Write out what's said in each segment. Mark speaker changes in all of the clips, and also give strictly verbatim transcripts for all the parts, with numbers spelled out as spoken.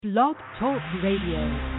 Speaker 1: Blog Talk Radio.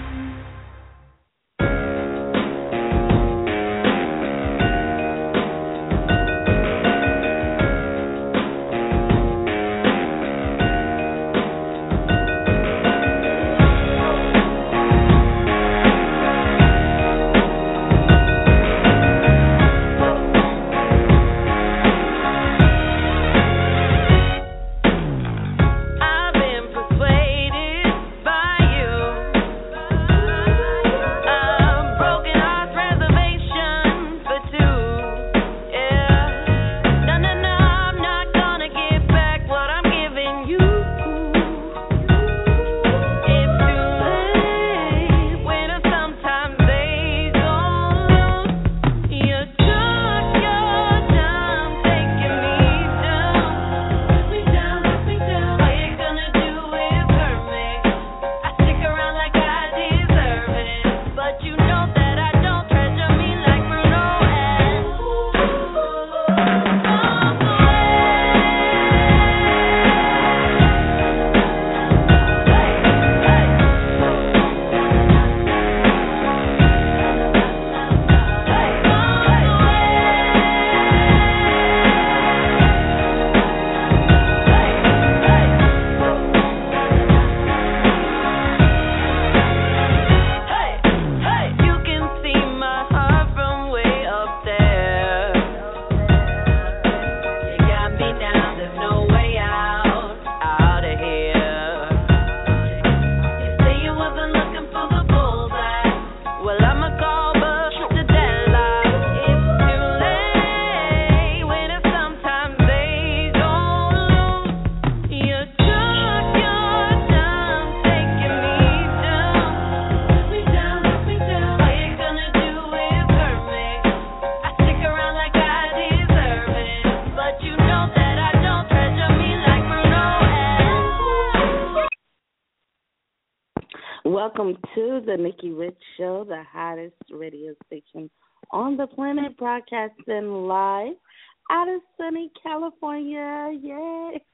Speaker 2: Welcome to the Nikki Rich Show, the hottest radio station on the planet, broadcasting live out of sunny California. Yay!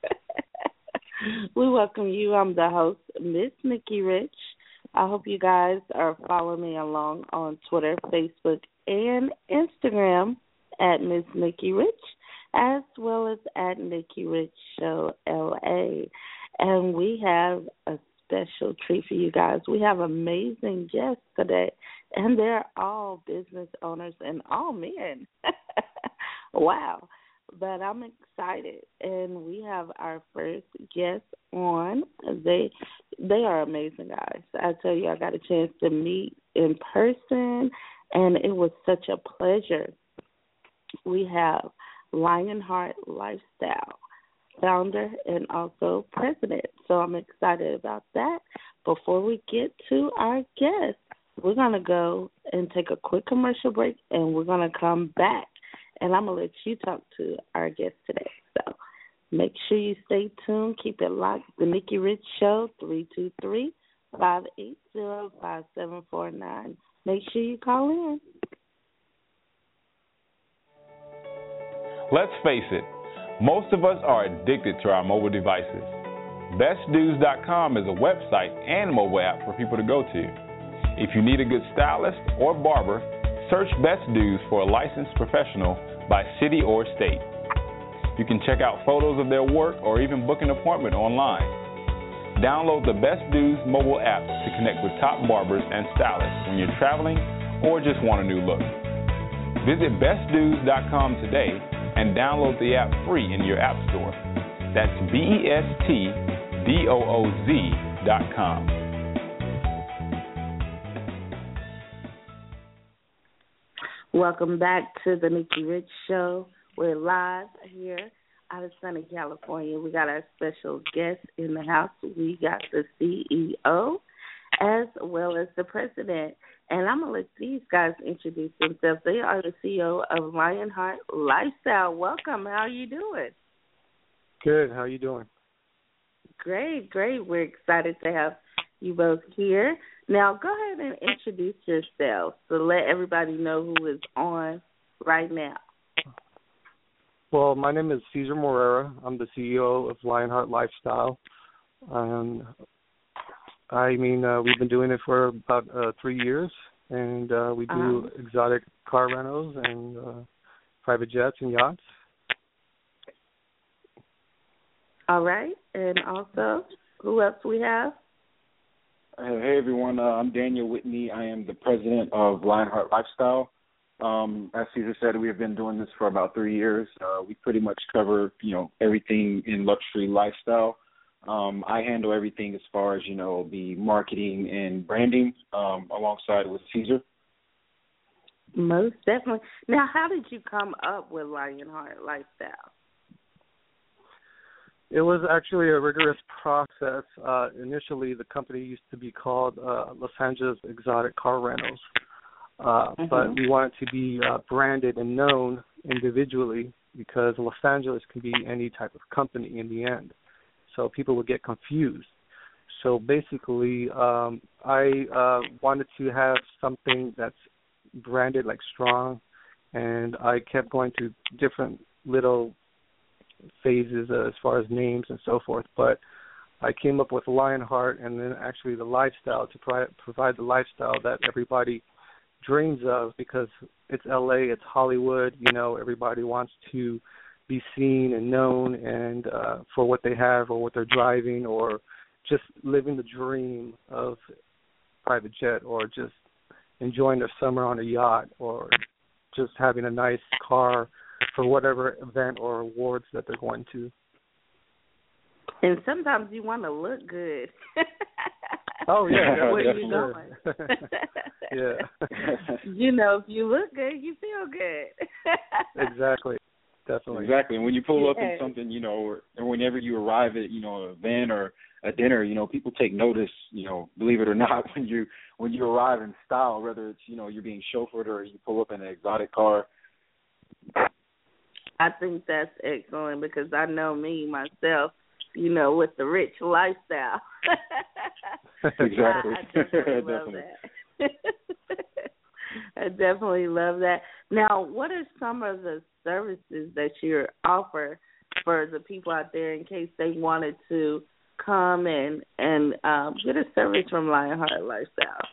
Speaker 2: We welcome you. I'm the host, Miss Nikki Rich. I hope you guys are following me along on Twitter, Facebook, and Instagram at Miss Nikki Rich, as well as at Nikki Rich Show L A. And we have a special treat for you guys. We have amazing guests today, and they're all business owners and all men. Wow. But I'm excited, and we have our first guest on. They they are amazing guys. I tell you, I got a chance to meet in person, and it was such a pleasure. We have Lionheart Lifestyle, founder and also president. So I'm excited about that. Before we get to our guest, we're going to go and take a quick commercial break, and we're going to come back. And I'm going to let you talk to our guest today. So make sure you stay tuned. Keep it locked. The Nikki Rich Show, three two three, five eight zero, five seven four nine. Make sure you call in.
Speaker 3: Let's face it, most of us are addicted to our mobile devices. best dues dot com is a website and mobile app for people to go to. If you need a good stylist or barber, search Best Dues for a licensed professional by city or state. You can check out photos of their work or even book an appointment online. Download the Best Dues mobile app to connect with top barbers and stylists when you're traveling or just want a new look. Visit best dues dot com today and download the app free in your app store. That's B E S T D O O Z dot com.
Speaker 2: Welcome back to the Nikki Rich Show. We're live here out of sunny California. We got our special guest in the house. We got the C E O as well as the president. And I'm going to let these guys introduce themselves. They are the C E O of Lionheart Lifestyle. Welcome. How are you doing?
Speaker 4: Good. How are you doing?
Speaker 2: Great, great. We're excited to have you both here. Now, go ahead and introduce yourselves to let everybody know who is on right now.
Speaker 4: Well, my name is Cesar Morera. I'm the C E O of Lionheart Lifestyle. Um, I mean, uh, we've been doing it for about uh, three years, and uh, we do
Speaker 2: Uh-huh.
Speaker 4: exotic car rentals and uh, private jets and yachts.
Speaker 2: All right. And also, who else we have?
Speaker 5: Uh, Hey everyone, uh, I'm Daniel Whitney. I am the president of Lionheart Lifestyle. Um, as Caesar said, we have been doing this for about three years. Uh, we pretty much cover, you know, everything in luxury lifestyle. Um, I handle everything as far as, you know, the marketing and branding um, alongside with Caesar.
Speaker 2: Most definitely. Now, how did you come up with Lionheart Lifestyle?
Speaker 4: It was actually a rigorous process. Uh, initially, the company used to be called uh, Los Angeles Exotic Car Rentals, uh,
Speaker 2: Mhm.
Speaker 4: but we wanted to be uh, branded and known individually because Los Angeles can be any type of company in the end. So people would get confused. So basically, um, I uh, wanted to have something that's branded like strong, and I kept going to different little phases uh, as far as names and so forth, but I came up with Lionheart and then actually the lifestyle to pri- provide the lifestyle that everybody dreams of, because it's L A, it's Hollywood, you know, everybody wants to be seen and known and uh, for what they have or what they're driving, or just living the dream of private jet, or just enjoying their summer on a yacht, or just having a nice car for whatever event or awards that they're going to.
Speaker 2: And sometimes you want to look good.
Speaker 4: Oh, yeah. yeah
Speaker 2: Where you
Speaker 4: sure.
Speaker 2: going?
Speaker 4: Yeah.
Speaker 2: You know, if you look good, you feel good.
Speaker 4: Exactly. Definitely.
Speaker 5: Exactly. And when you pull up in
Speaker 2: Yes.
Speaker 5: something, you know, or, or whenever you arrive at, you know, an event or a dinner, you know, people take notice, you know, believe it or not, when you when you arrive in style, whether it's, you know, you're being chauffeured or you pull up in an exotic car.
Speaker 2: I think that's excellent because I know me, myself, you know, with the rich lifestyle.
Speaker 5: Exactly.
Speaker 2: I, I definitely love
Speaker 5: Definitely.
Speaker 2: that. I definitely love that. Now, what are some of the services that you offer for the people out there in case they wanted to come and, and um, get a service from Lionheart Lifestyle?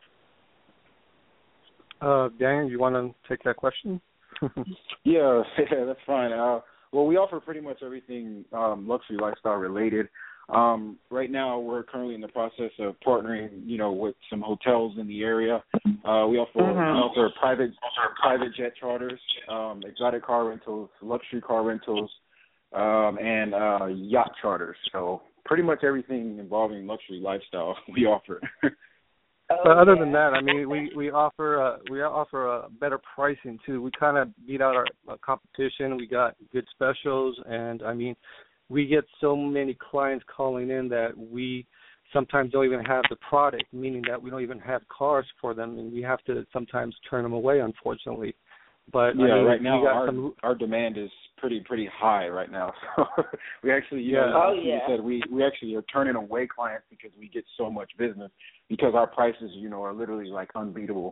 Speaker 4: Uh, Dan, you want to take that question?
Speaker 5: Yeah, yeah, that's fine. Uh, well, we offer pretty much everything um, luxury lifestyle related. Um, right now, we're currently in the process of partnering, you know, with some hotels in the area. Uh, we offer,
Speaker 2: Mhm.
Speaker 5: we offer private private jet charters, um, exotic car rentals, luxury car rentals, um, and uh, yacht charters. So pretty much everything involving luxury lifestyle we offer.
Speaker 2: Oh,
Speaker 4: But other
Speaker 2: yeah.
Speaker 4: than that, I mean, we we offer uh, we offer a better pricing too. We kind of beat out our uh, competition. We got good specials, and I mean, we get so many clients calling in that we sometimes don't even have the product, meaning that we don't even have cars for them, and we have to sometimes turn them away, unfortunately. But
Speaker 5: Yeah,
Speaker 4: I mean,
Speaker 5: right now
Speaker 4: we got
Speaker 5: our
Speaker 4: some,
Speaker 5: our demand is pretty pretty high right now. So we actually, you
Speaker 4: Yeah.
Speaker 5: know,
Speaker 2: Oh,
Speaker 5: like you
Speaker 2: yeah.
Speaker 5: said, we we actually are turning away clients because we get so much business because our prices, you know, are literally like unbeatable.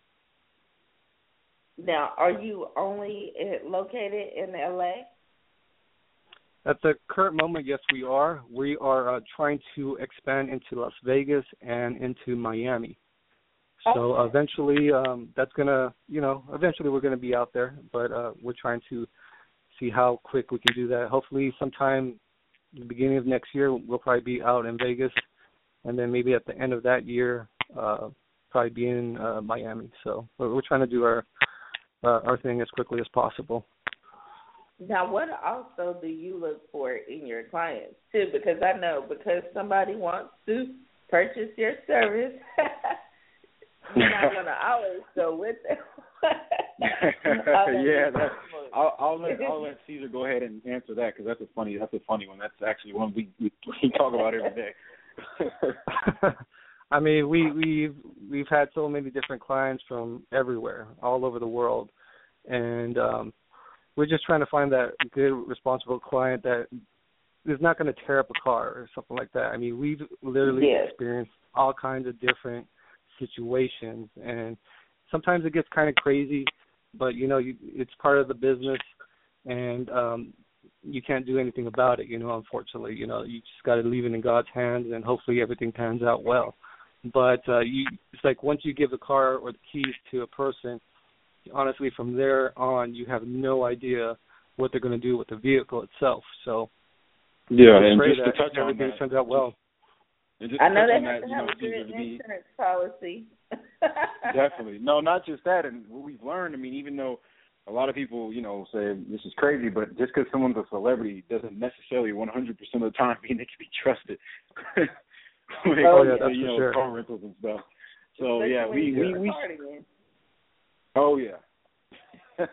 Speaker 2: Now, are you only uh, located in L A?
Speaker 4: at the current moment, yes, we are. We are uh, trying to expand into Las Vegas and into Miami. So
Speaker 2: Okay.
Speaker 4: eventually, um, that's gonna, you know, eventually we're gonna be out there, but uh, we're trying to see how quick we can do that. Hopefully, sometime the beginning of next year, we'll probably be out in Vegas, and then maybe at the end of that year, uh, probably be in uh, Miami. So we're, we're trying to do our uh, our thing as quickly as possible.
Speaker 2: Now, what also do you look for in your clients, too? Because I know because somebody wants to purchase your service, you're not going to always go with them.
Speaker 5: Yeah, that's, I'll, I'll let I'll let Caesar go ahead and answer that because that's a funny that's a funny one. That's actually one we we, we talk about every day.
Speaker 4: I mean, we we've we've had so many different clients from everywhere, all over the world, and um, we're just trying to find that good, responsible client that is not going to tear up a car or something like that. I mean, we've literally
Speaker 2: Yes.
Speaker 4: experienced all kinds of different situations, and sometimes it gets kind of crazy, but you know, you, it's part of the business, and um, you can't do anything about it, you know, unfortunately. You know, you just got to leave it in God's hands, and hopefully everything pans out well. But uh, you, it's like once you give the car or the keys to a person, honestly, from there on, you have no idea what they're going to do with the vehicle itself. So,
Speaker 5: yeah,
Speaker 4: and
Speaker 5: just
Speaker 4: that
Speaker 5: to touch on
Speaker 4: everything
Speaker 5: that,
Speaker 4: turns out well.
Speaker 2: I know they have to have a good insurance policy.
Speaker 5: Definitely. No, not just that. And what we've learned, I mean, even though a lot of people, you know, say this is crazy, but just because someone's a celebrity doesn't necessarily one hundred percent of the time mean they can be trusted. when it
Speaker 4: oh,
Speaker 5: comes
Speaker 4: yeah,
Speaker 5: to,
Speaker 4: that's
Speaker 5: you
Speaker 4: for
Speaker 5: know,
Speaker 4: sure.
Speaker 5: car rentals and stuff. So,
Speaker 2: Especially
Speaker 5: yeah, we, we, we,
Speaker 2: we
Speaker 5: oh, yeah.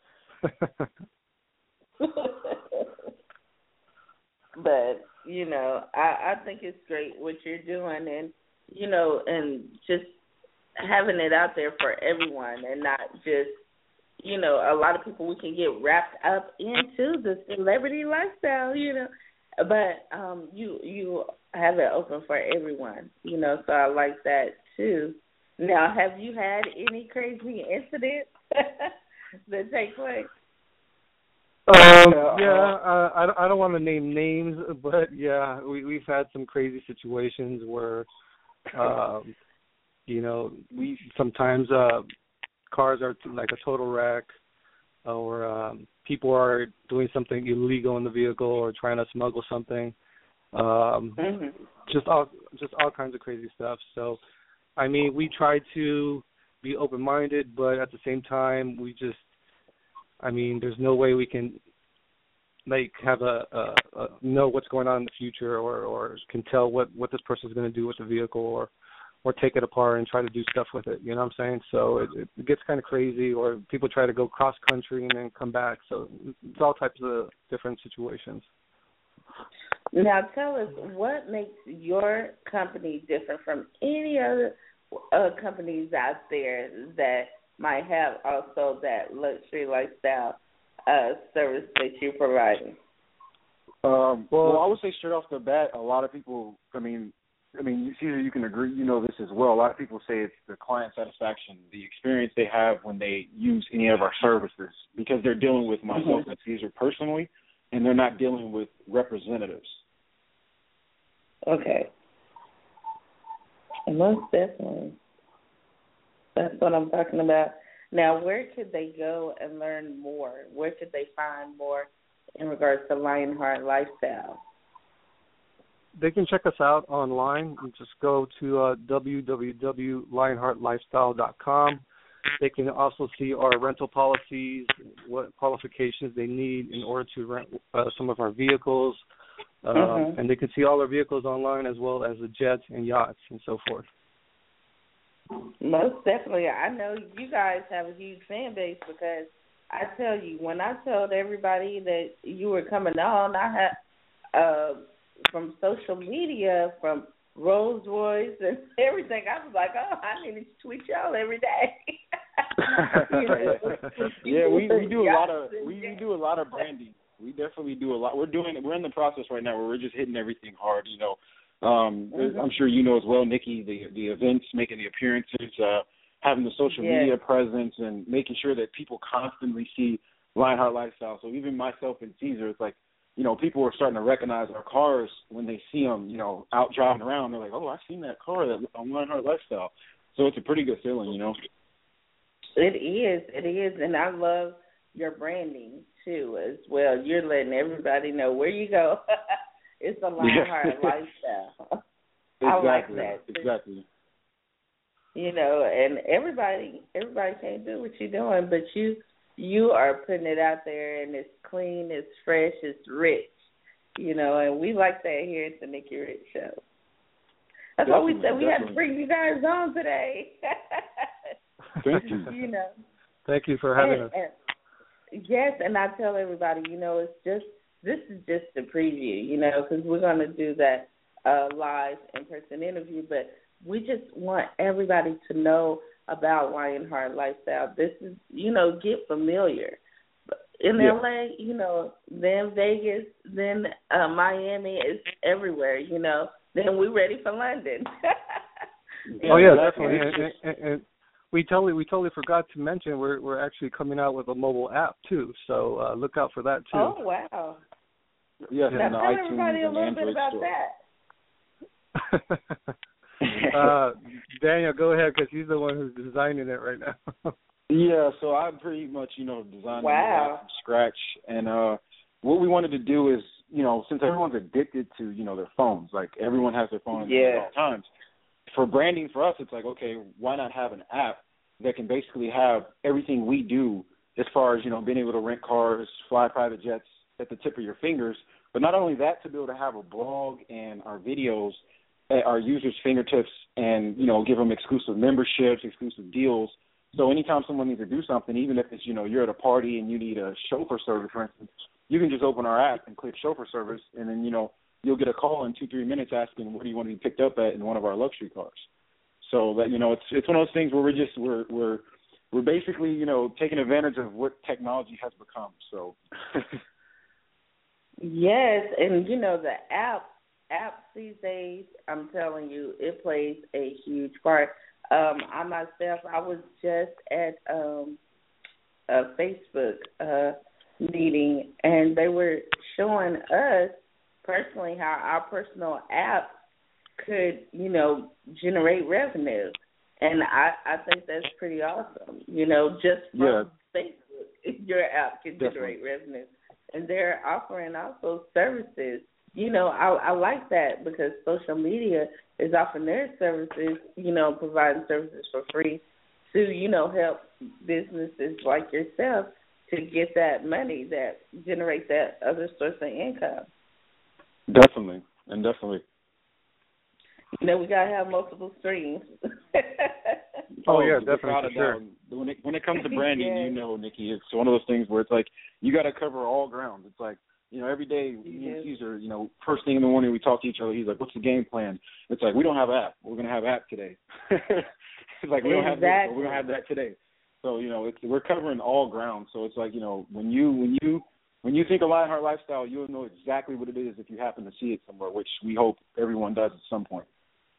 Speaker 2: But, you know, I, I think it's great what you're doing, and, you know, and just having it out there for everyone and not just, you know, a lot of people, we can get wrapped up into the celebrity lifestyle, you know, but um, you you have it open for everyone, you know, so I like that too. Now, have you had any crazy incidents that take place?
Speaker 4: Um, yeah, uh, I, I don't want to name names, but yeah, we, we've had some crazy situations where, um, you know, we sometimes uh, cars are like a total wreck, or um, people are doing something illegal in the vehicle or trying to smuggle something. Um, mm-hmm. Just all just all kinds of crazy stuff. So, I mean, we try to be open-minded, but at the same time, we just I mean, there's no way we can, like, have a, a, a know what's going on in the future, or, or can tell what, what this person's going to do with the vehicle, or or take it apart and try to do stuff with it. You know what I'm saying? So it, it gets kind of crazy, or people try to go cross country and then come back. So it's all types of different situations.
Speaker 2: Now, tell us, what makes your company different from any other uh, companies out there that might have also that luxury lifestyle uh, service that you're providing?
Speaker 5: Um, well, well, I would say straight off the bat, a lot of people, I mean, I mean, Caesar, you can agree, you know this as well. A lot of people say it's the client satisfaction, the experience they have when they use any of our services, because they're dealing with myself mm-hmm. and Caesar personally, and they're not dealing with representatives.
Speaker 2: Okay. Most definitely. That's what I'm talking about. Now, where could they go and learn more? Where could they find more in regards to Lionheart Lifestyle?
Speaker 4: They can check us out online. You just go to uh, w w w dot lionheart lifestyle dot com. They can also see our rental policies, what qualifications they need in order to rent uh, some of our vehicles. Uh, mm-hmm. And they can see all our vehicles online, as well as the jets and yachts and so forth.
Speaker 2: Most definitely. I know you guys have a huge fan base, because I tell you, when I told everybody that you were coming on, I had uh, from social media, from Rolls Royce and everything, I was like, oh, I need to tweet y'all every day. You know?
Speaker 5: Yeah, we, we do a lot of we, we do a lot of branding. We definitely do a lot. We're doing we're in the process right now where we're just hitting everything hard, you know. Um, mm-hmm. I'm sure you know as well, Nikki, the the events, making the appearances, uh, having the social yes. media presence, and making sure that people constantly see Lionheart Lifestyle. So even myself and Caesar, it's like, you know, people are starting to recognize our cars when they see them, you know, out driving around. They're like, oh, I've seen that car that on Lionheart Lifestyle. So it's a pretty good feeling, you know.
Speaker 2: It is, it is, and I love your branding too as well. You're letting everybody know where you go. It's a Lionheart lifestyle.
Speaker 5: Exactly,
Speaker 2: I like that.
Speaker 5: Exactly.
Speaker 2: You know, and everybody everybody can't do what you're doing, but you you are putting it out there, and it's clean, it's fresh, it's rich. You know, and we like that here at the Nikki Rich Show. That's why we said we had to bring you guys on today.
Speaker 5: Thank you.
Speaker 2: You know.
Speaker 4: Thank you for having
Speaker 2: and,
Speaker 4: us.
Speaker 2: And, yes, and I tell everybody, you know, it's just this is just a preview, you know, because we're going to do that uh, live in-person interview, but we just want everybody to know about Lionheart Lifestyle. This is, you know, get familiar. In yeah. L A, you know, then Vegas, then uh, Miami, is everywhere, you know. Then we're ready for London.
Speaker 4: Oh, yeah, definitely. And, and, and we totally we totally forgot to mention we're we're actually coming out with a mobile app, too. So uh, look out for that, too.
Speaker 2: Oh, wow.
Speaker 5: Yes,
Speaker 2: now
Speaker 5: in the
Speaker 2: tell
Speaker 5: iTunes
Speaker 2: everybody a
Speaker 5: and
Speaker 2: little bit
Speaker 5: Android
Speaker 2: about
Speaker 5: store.
Speaker 2: that.
Speaker 4: uh, Daniel, go ahead, because he's the one who's designing it right now.
Speaker 5: Yeah, so I pretty much, you know, designed
Speaker 2: Wow.
Speaker 5: the app from scratch. And uh, what we wanted to do is, you know, since everyone's addicted to, you know, their phones, like everyone has their phone
Speaker 2: Yeah.
Speaker 5: at all times, for branding for us, it's like, okay, why not have an app that can basically have everything we do as far as, you know, being able to rent cars, fly private jets at the tip of your fingers. But not only that, to be able to have a blog and our videos at our users' fingertips and, you know, give them exclusive memberships, exclusive deals. So anytime someone needs to do something, even if it's, you know, you're at a party and you need a chauffeur service, for instance, you can just open our app and click chauffeur service, and then, you know, you'll get a call in two, three minutes asking where do you want to be picked up at in one of our luxury cars. So that, you know, it's it's one of those things where we're just we're we're we're basically, you know, taking advantage of what technology has become. So
Speaker 2: Yes, and you know the app apps these days, I'm telling you, it plays a huge part. Um, I myself, I was just at um, a Facebook uh, meeting, and they were showing us personally how our personal apps could, you know, generate revenue. And I, I think that's pretty awesome. You know, just from
Speaker 5: yeah.
Speaker 2: Facebook, your app can generate
Speaker 5: Definitely.
Speaker 2: revenue. And they're offering also services. You know, I, I like that because social media is offering their services, you know, providing services for free to, you know, help businesses like yourself to get that money that generate that other source of income.
Speaker 5: Definitely, and definitely.
Speaker 2: You know, we got to have multiple streams.
Speaker 4: Oh, yeah,
Speaker 5: without
Speaker 4: definitely,
Speaker 5: a
Speaker 4: for sure.
Speaker 5: doubt. When it, when it comes to branding,
Speaker 2: Yeah.
Speaker 5: you know, Nikki, it's one of those things where it's like you got to cover all grounds. It's like, you know, every day me
Speaker 2: Yeah.
Speaker 5: and Caesar, you know, first thing in the morning we talk to each other. He's like, "What's the game plan?" It's like, we don't have app. We're gonna have app today. It's like we don't have this, but we're gonna have that today. So you know, it's we're covering all grounds. So it's like, you know, when you when you when you think of Lionheart Lifestyle, you'll know exactly what it is if you happen to see it somewhere, which we hope everyone does at some point.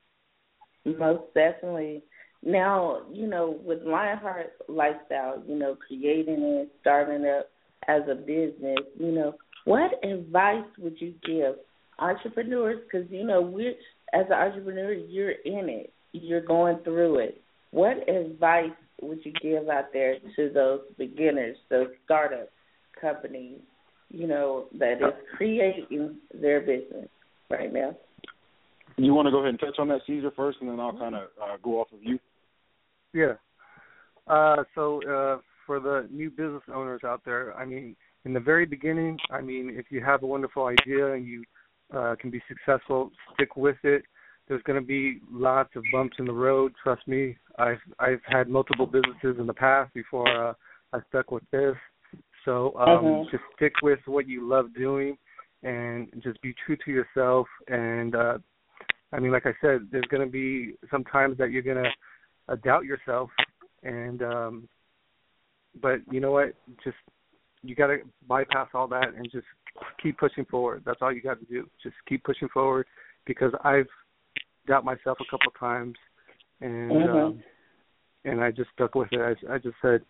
Speaker 2: Most definitely. Now, you know, with Lionheart Lifestyle, you know, creating it, starting up as a business, you know, what advice would you give entrepreneurs? Because, you know, we're, as an entrepreneur, you're in it. You're going through it. What advice would you give out there to those beginners, those startup companies, you know, that is creating their business right now?
Speaker 5: You want to go ahead and touch on that, Caesar, first, and then I'll kind of uh, go off of you?
Speaker 4: Yeah. Uh, so uh, for the new business owners out there, I mean, in the very beginning, I mean, if you have a wonderful idea and you uh, can be successful, stick with it. There's going to be lots of bumps in the road. Trust me, I've I've had multiple businesses in the past before uh, I stuck with this. So um,
Speaker 2: Mm-hmm.
Speaker 4: just stick with what you love doing and just be true to yourself. And uh, I mean, like I said, there's going to be some times that you're going to uh, doubt yourself, and um, but you know what? Just you got to bypass all that and just keep pushing forward. That's all you got to do. Just keep pushing forward, because I've doubt myself a couple of times, and
Speaker 2: Mm-hmm.
Speaker 4: um, and I just stuck with it. I, I just said,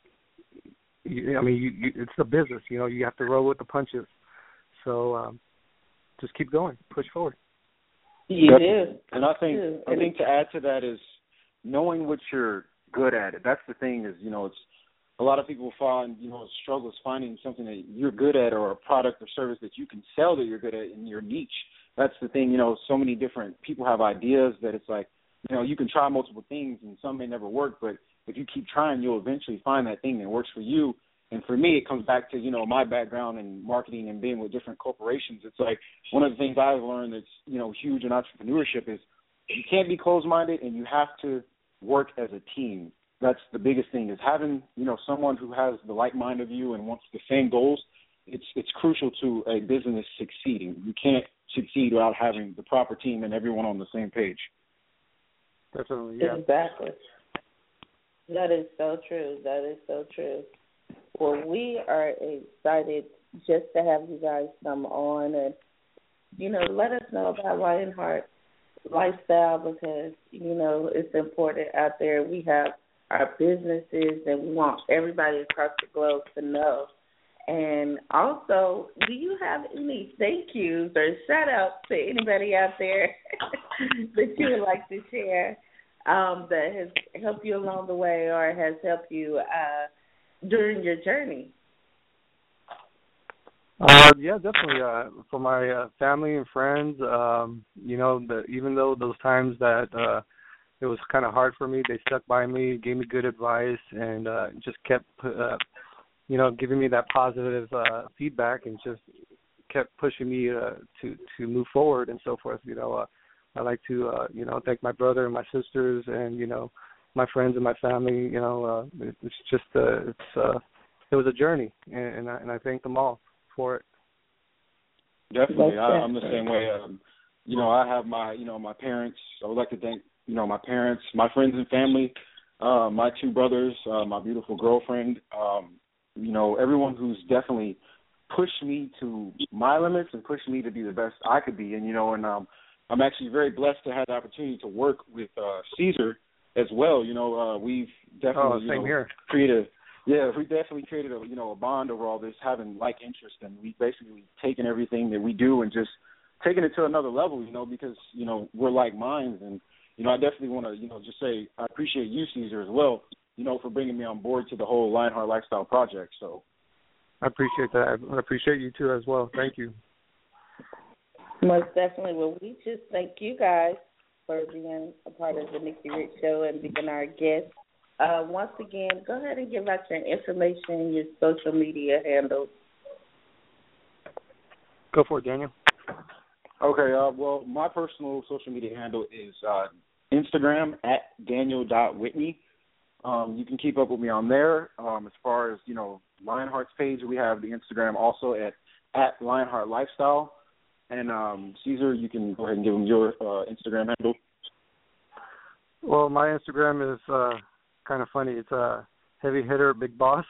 Speaker 4: you, I mean, you, you, it's a business. You know, you have to roll with the punches. So um, just keep going, push forward.
Speaker 2: You do.
Speaker 5: And I think
Speaker 2: You do.
Speaker 5: I think to add to that is knowing what you're good at. It. That's the thing is, you know, it's a lot of people find, you know, struggles finding something that you're good at or a product or service that you can sell that you're good at in your niche. That's the thing, you know, so many different people have ideas that it's like, you know, you can try multiple things and some may never work, but if you keep trying, you'll eventually find that thing that works for you. And for me, it comes back to, you know, my background in marketing and being with different corporations. It's like one of the things I've learned that's, you know, huge in entrepreneurship is you can't be closed-minded and you have to work as a team. That's the biggest thing is having, you know, someone who has the like mind of you and wants the same goals. It's it's crucial to a business succeeding. You can't succeed without having the proper team and everyone on the same page.
Speaker 4: Definitely, yeah.
Speaker 2: Exactly. That is so true. That is so true. Well, we are excited just to have you guys come on and, you know, let us know about Lionheart Lifestyle because, you know, it's important out there. We have our businesses and we want everybody across the globe to know. And also, do you have any thank yous or shout outs to anybody out there that you would like to share um, that has helped you along the way or has helped you uh, during your journey?
Speaker 4: Uh, yeah, definitely. Uh, for my uh, family and friends, um, you know, the, even though those times that uh, it was kind of hard for me, they stuck by me, gave me good advice, and uh, just kept, uh, you know, giving me that positive uh, feedback, and just kept pushing me uh, to to move forward and so forth. You know, uh, I like to, uh, you know, thank my brother and my sisters, and you know, my friends and my family. You know, uh, it, it's just, uh, it's, uh, it was a journey, and, and I, and I thank them all for it.
Speaker 5: Definitely, I, I'm the same way. Um, you know, I have my, you know, my parents. I would like to thank, you know, my parents, my friends and family, uh, my two brothers, uh, my beautiful girlfriend. Um, you know, everyone who's definitely pushed me to my limits and pushed me to be the best I could be. And you know, and um, I'm actually very blessed to have the opportunity to work with uh, Caesar as well. You know, uh, we've definitely
Speaker 4: oh,
Speaker 5: you
Speaker 4: same
Speaker 5: know,
Speaker 4: here.
Speaker 5: created. Yeah, we definitely created a you know a bond over all this, having like interest, and we basically taken everything that we do and just taking it to another level, you know, because you know we're like minds, and you know I definitely want to you know just say I appreciate you, Caesar, as well, you know, for bringing me on board to the whole Lionheart Lifestyle project. So
Speaker 4: I appreciate that. I appreciate you too as well. Thank you.
Speaker 2: Most definitely. Well, we just thank you guys for being a part of the Nikki Rich Show and being our guest. Uh, once again, go ahead and give out your information, your social media handles.
Speaker 4: Go for it, Daniel.
Speaker 5: Okay, uh, well, my personal social media handle is uh, Instagram at daniel dot whitney. Um, you can keep up with me on there. Um, as far as, you know, Lionheart's page, we have the Instagram also at, at Lionheart Lifestyle. And, um, Caesar, you can go ahead and give them your uh, Instagram handle.
Speaker 4: Well, my Instagram is uh, kind of funny. It's a uh, heavy hitter, big boss.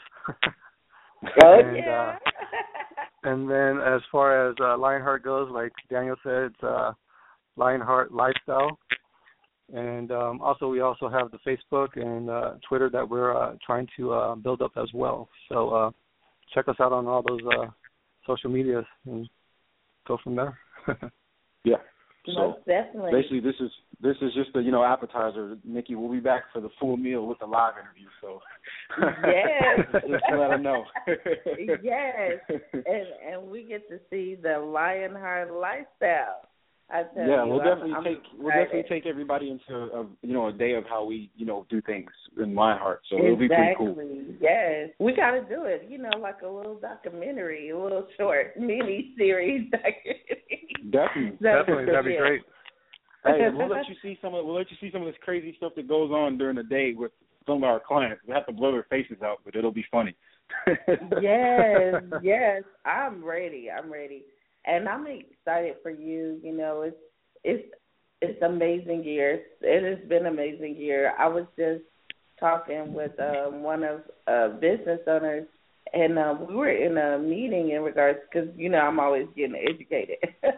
Speaker 2: Oh,
Speaker 4: and,
Speaker 2: yeah.
Speaker 4: Uh, and then as far as uh, Lionheart goes, like Daniel said, it's uh, Lionheart Lifestyle. And um, also, we also have the Facebook and uh, Twitter that we're uh, trying to uh, build up as well. So uh, check us out on all those uh, social medias and go from there.
Speaker 5: Yeah.
Speaker 2: Most
Speaker 5: So
Speaker 2: definitely.
Speaker 5: basically, this is this is just a you know appetizer. Nikki, we'll be back for the full meal with the live interview. So
Speaker 2: yes,
Speaker 5: just to let them know.
Speaker 2: yes, and and we get to see the Lionheart Lifestyle. I tell
Speaker 5: yeah,
Speaker 2: you,
Speaker 5: we'll
Speaker 2: I'm,
Speaker 5: definitely
Speaker 2: I'm
Speaker 5: take
Speaker 2: excited.
Speaker 5: we'll definitely take everybody into a, you know a day of how we you know do things in Lionheart. So
Speaker 2: exactly.
Speaker 5: it'll be pretty cool.
Speaker 2: Yes, we got to do it. You know, like a little documentary, a little short mini series documentary.
Speaker 5: Definitely,
Speaker 4: definitely, that'd be great.
Speaker 5: Hey, we'll let you see some of we'll let you see some of this crazy stuff that goes on during the day with some of our clients. We have to blow their faces out, but it'll be funny.
Speaker 2: yes, yes, I'm ready. I'm ready. And I'm excited for you. You know, it's it's it's amazing year. It has been an amazing year. I was just talking with um, one of uh, business owners, and uh, we were in a meeting in regards because you know I'm always getting educated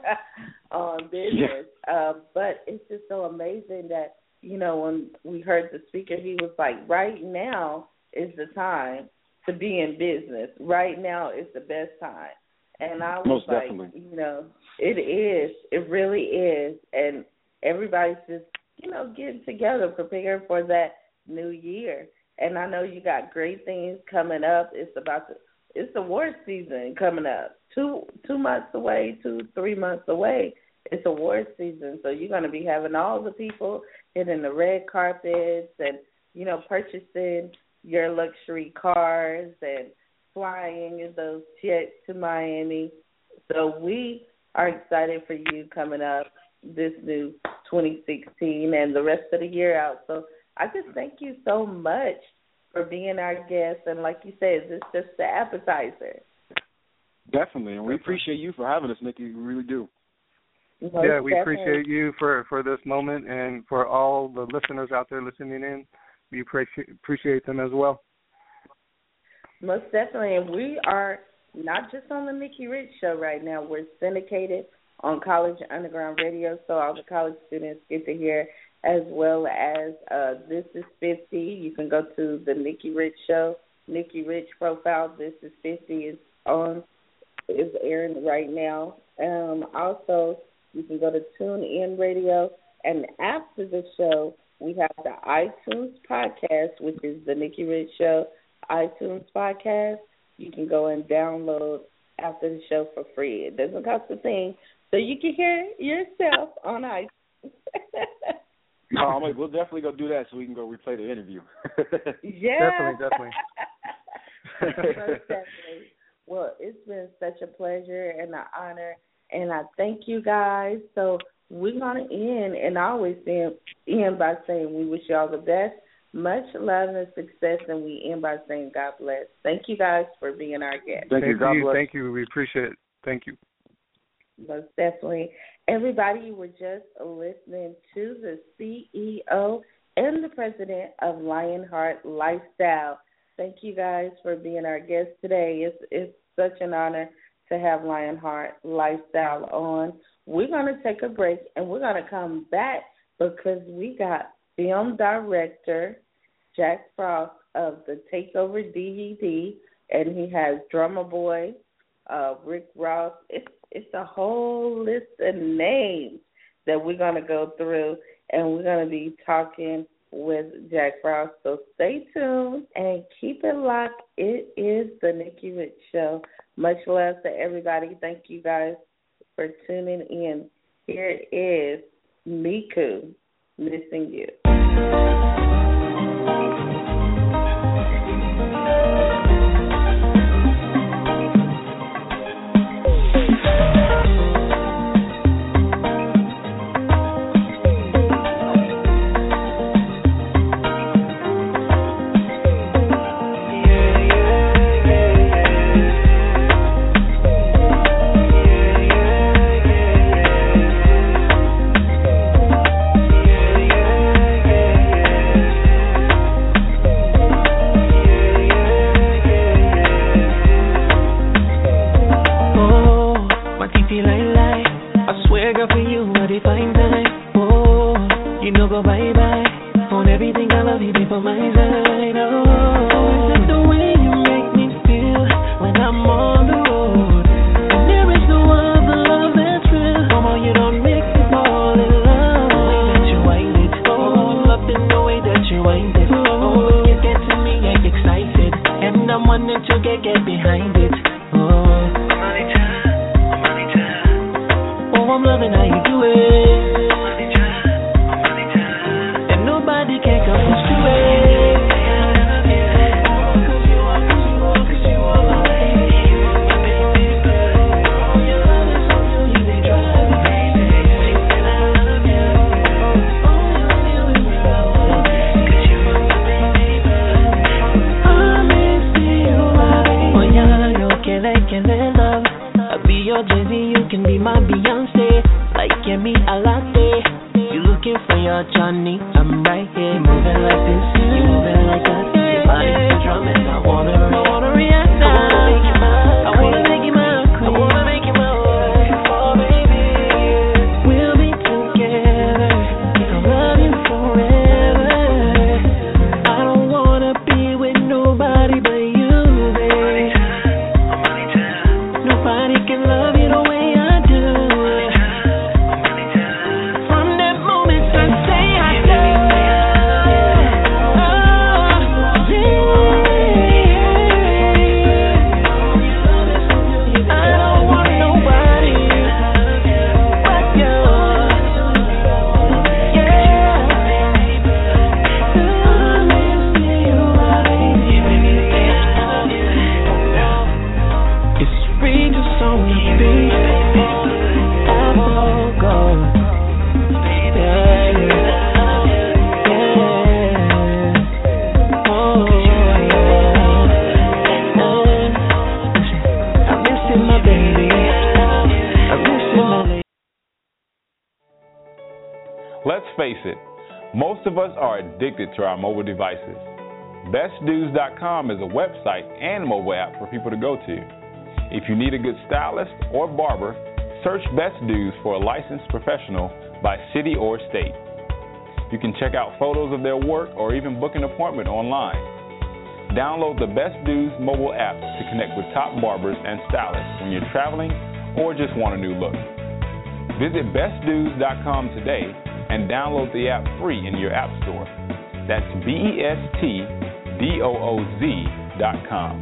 Speaker 2: on business. Yeah. Uh, but it's just so amazing that you know when we heard the speaker, he was like, "Right now is the time to be in business. Right now is the best time." And I was
Speaker 5: Most
Speaker 2: like,
Speaker 5: definitely.
Speaker 2: you know, it is. It really is. And everybody's just, you know, getting together, preparing for that new year. And I know you got great things coming up. It's about to, it's award season coming up. Two two months away, two, three months away. It's award season. So you're going to be having all the people hitting the red carpets and, you know, purchasing your luxury cars and flying in those jets to Miami. So we are excited for you coming up this new twenty sixteen and the rest of the year out. So I just thank you so much for being our guest. And like you said, this is just the appetizer.
Speaker 5: Definitely. And we appreciate you for having us, Nikki. We really do.
Speaker 2: Most
Speaker 4: yeah, we
Speaker 2: definitely.
Speaker 4: appreciate you for, for this moment, and for all the listeners out there listening in. We appreciate appreciate them as well.
Speaker 2: Most definitely. And we are not just on the Nikki Rich Show right now. We're syndicated on College Underground Radio, so all the college students get to hear, as well as uh, This is fifty. You can go to the Nikki Rich Show, Nikki Rich profile. This is fifty is on is airing right now. Um, also, you can go to TuneIn Radio, and after the show, we have the iTunes podcast, which is the Nikki Rich Show iTunes podcast. You can go and download after the show for free. It doesn't cost a thing, so you can hear yourself on iTunes.
Speaker 5: No, I'm like, we'll definitely go do that so we can go replay the interview.
Speaker 2: Yeah.
Speaker 4: Definitely, definitely.
Speaker 2: Most definitely. Well, it's been such a pleasure and an honor, and I thank you guys. So we're going to end, and I always end, end by saying we wish you all the best, much love and success, and we end by saying God bless. Thank you guys for being our guests.
Speaker 5: Thank you, God bless.
Speaker 4: Thank you. We appreciate it. Thank you.
Speaker 2: Most definitely. Everybody, you were just listening to the C E O and the president of Lionheart Lifestyle. Thank you guys for being our guests today. It's it's such an honor to have Lionheart Lifestyle on. We're going to take a break, and we're going to come back because we got film director Jack Frost of the Takeover D V D, and he has Drummer Boy, uh, Rick Ross. It's it's a whole list of names that we're going to go through, and we're going to be talking with Jack Frost. So stay tuned and keep it locked. It is the Nikki Rich Show. Much love to everybody. Thank you guys for tuning in. Here is Miku, Missing You.
Speaker 3: Let's face it, most of us are addicted to our mobile devices. Best Dudes dot com is a website and mobile app for people to go to. If you need a good stylist or barber, search Best Dudes for a licensed professional by city or state. You can check out photos of their work or even book an appointment online. Download the Best Dudes mobile app to connect with top barbers and stylists when you're traveling or just want a new look. Visit best dudes dot com today and download the app free in your app store. That's B E S T D O O Z dot com.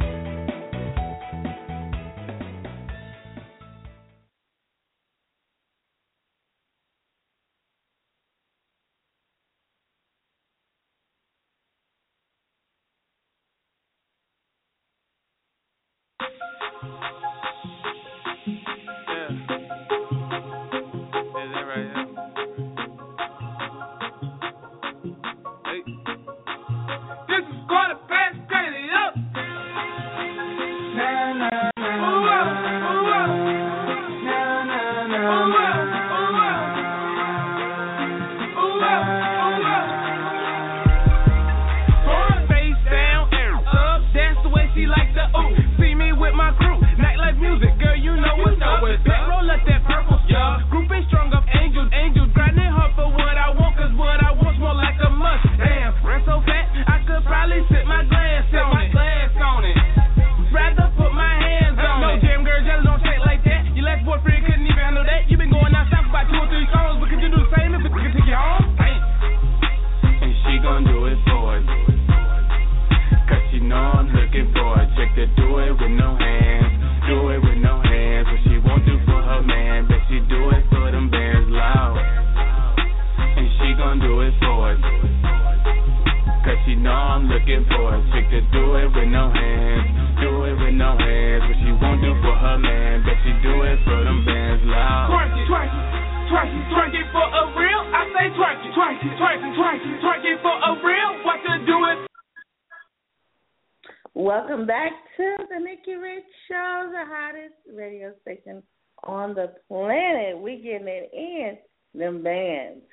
Speaker 2: Welcome back to the Nikki Rich Show, the hottest radio station on the planet. We getting it in, them bands.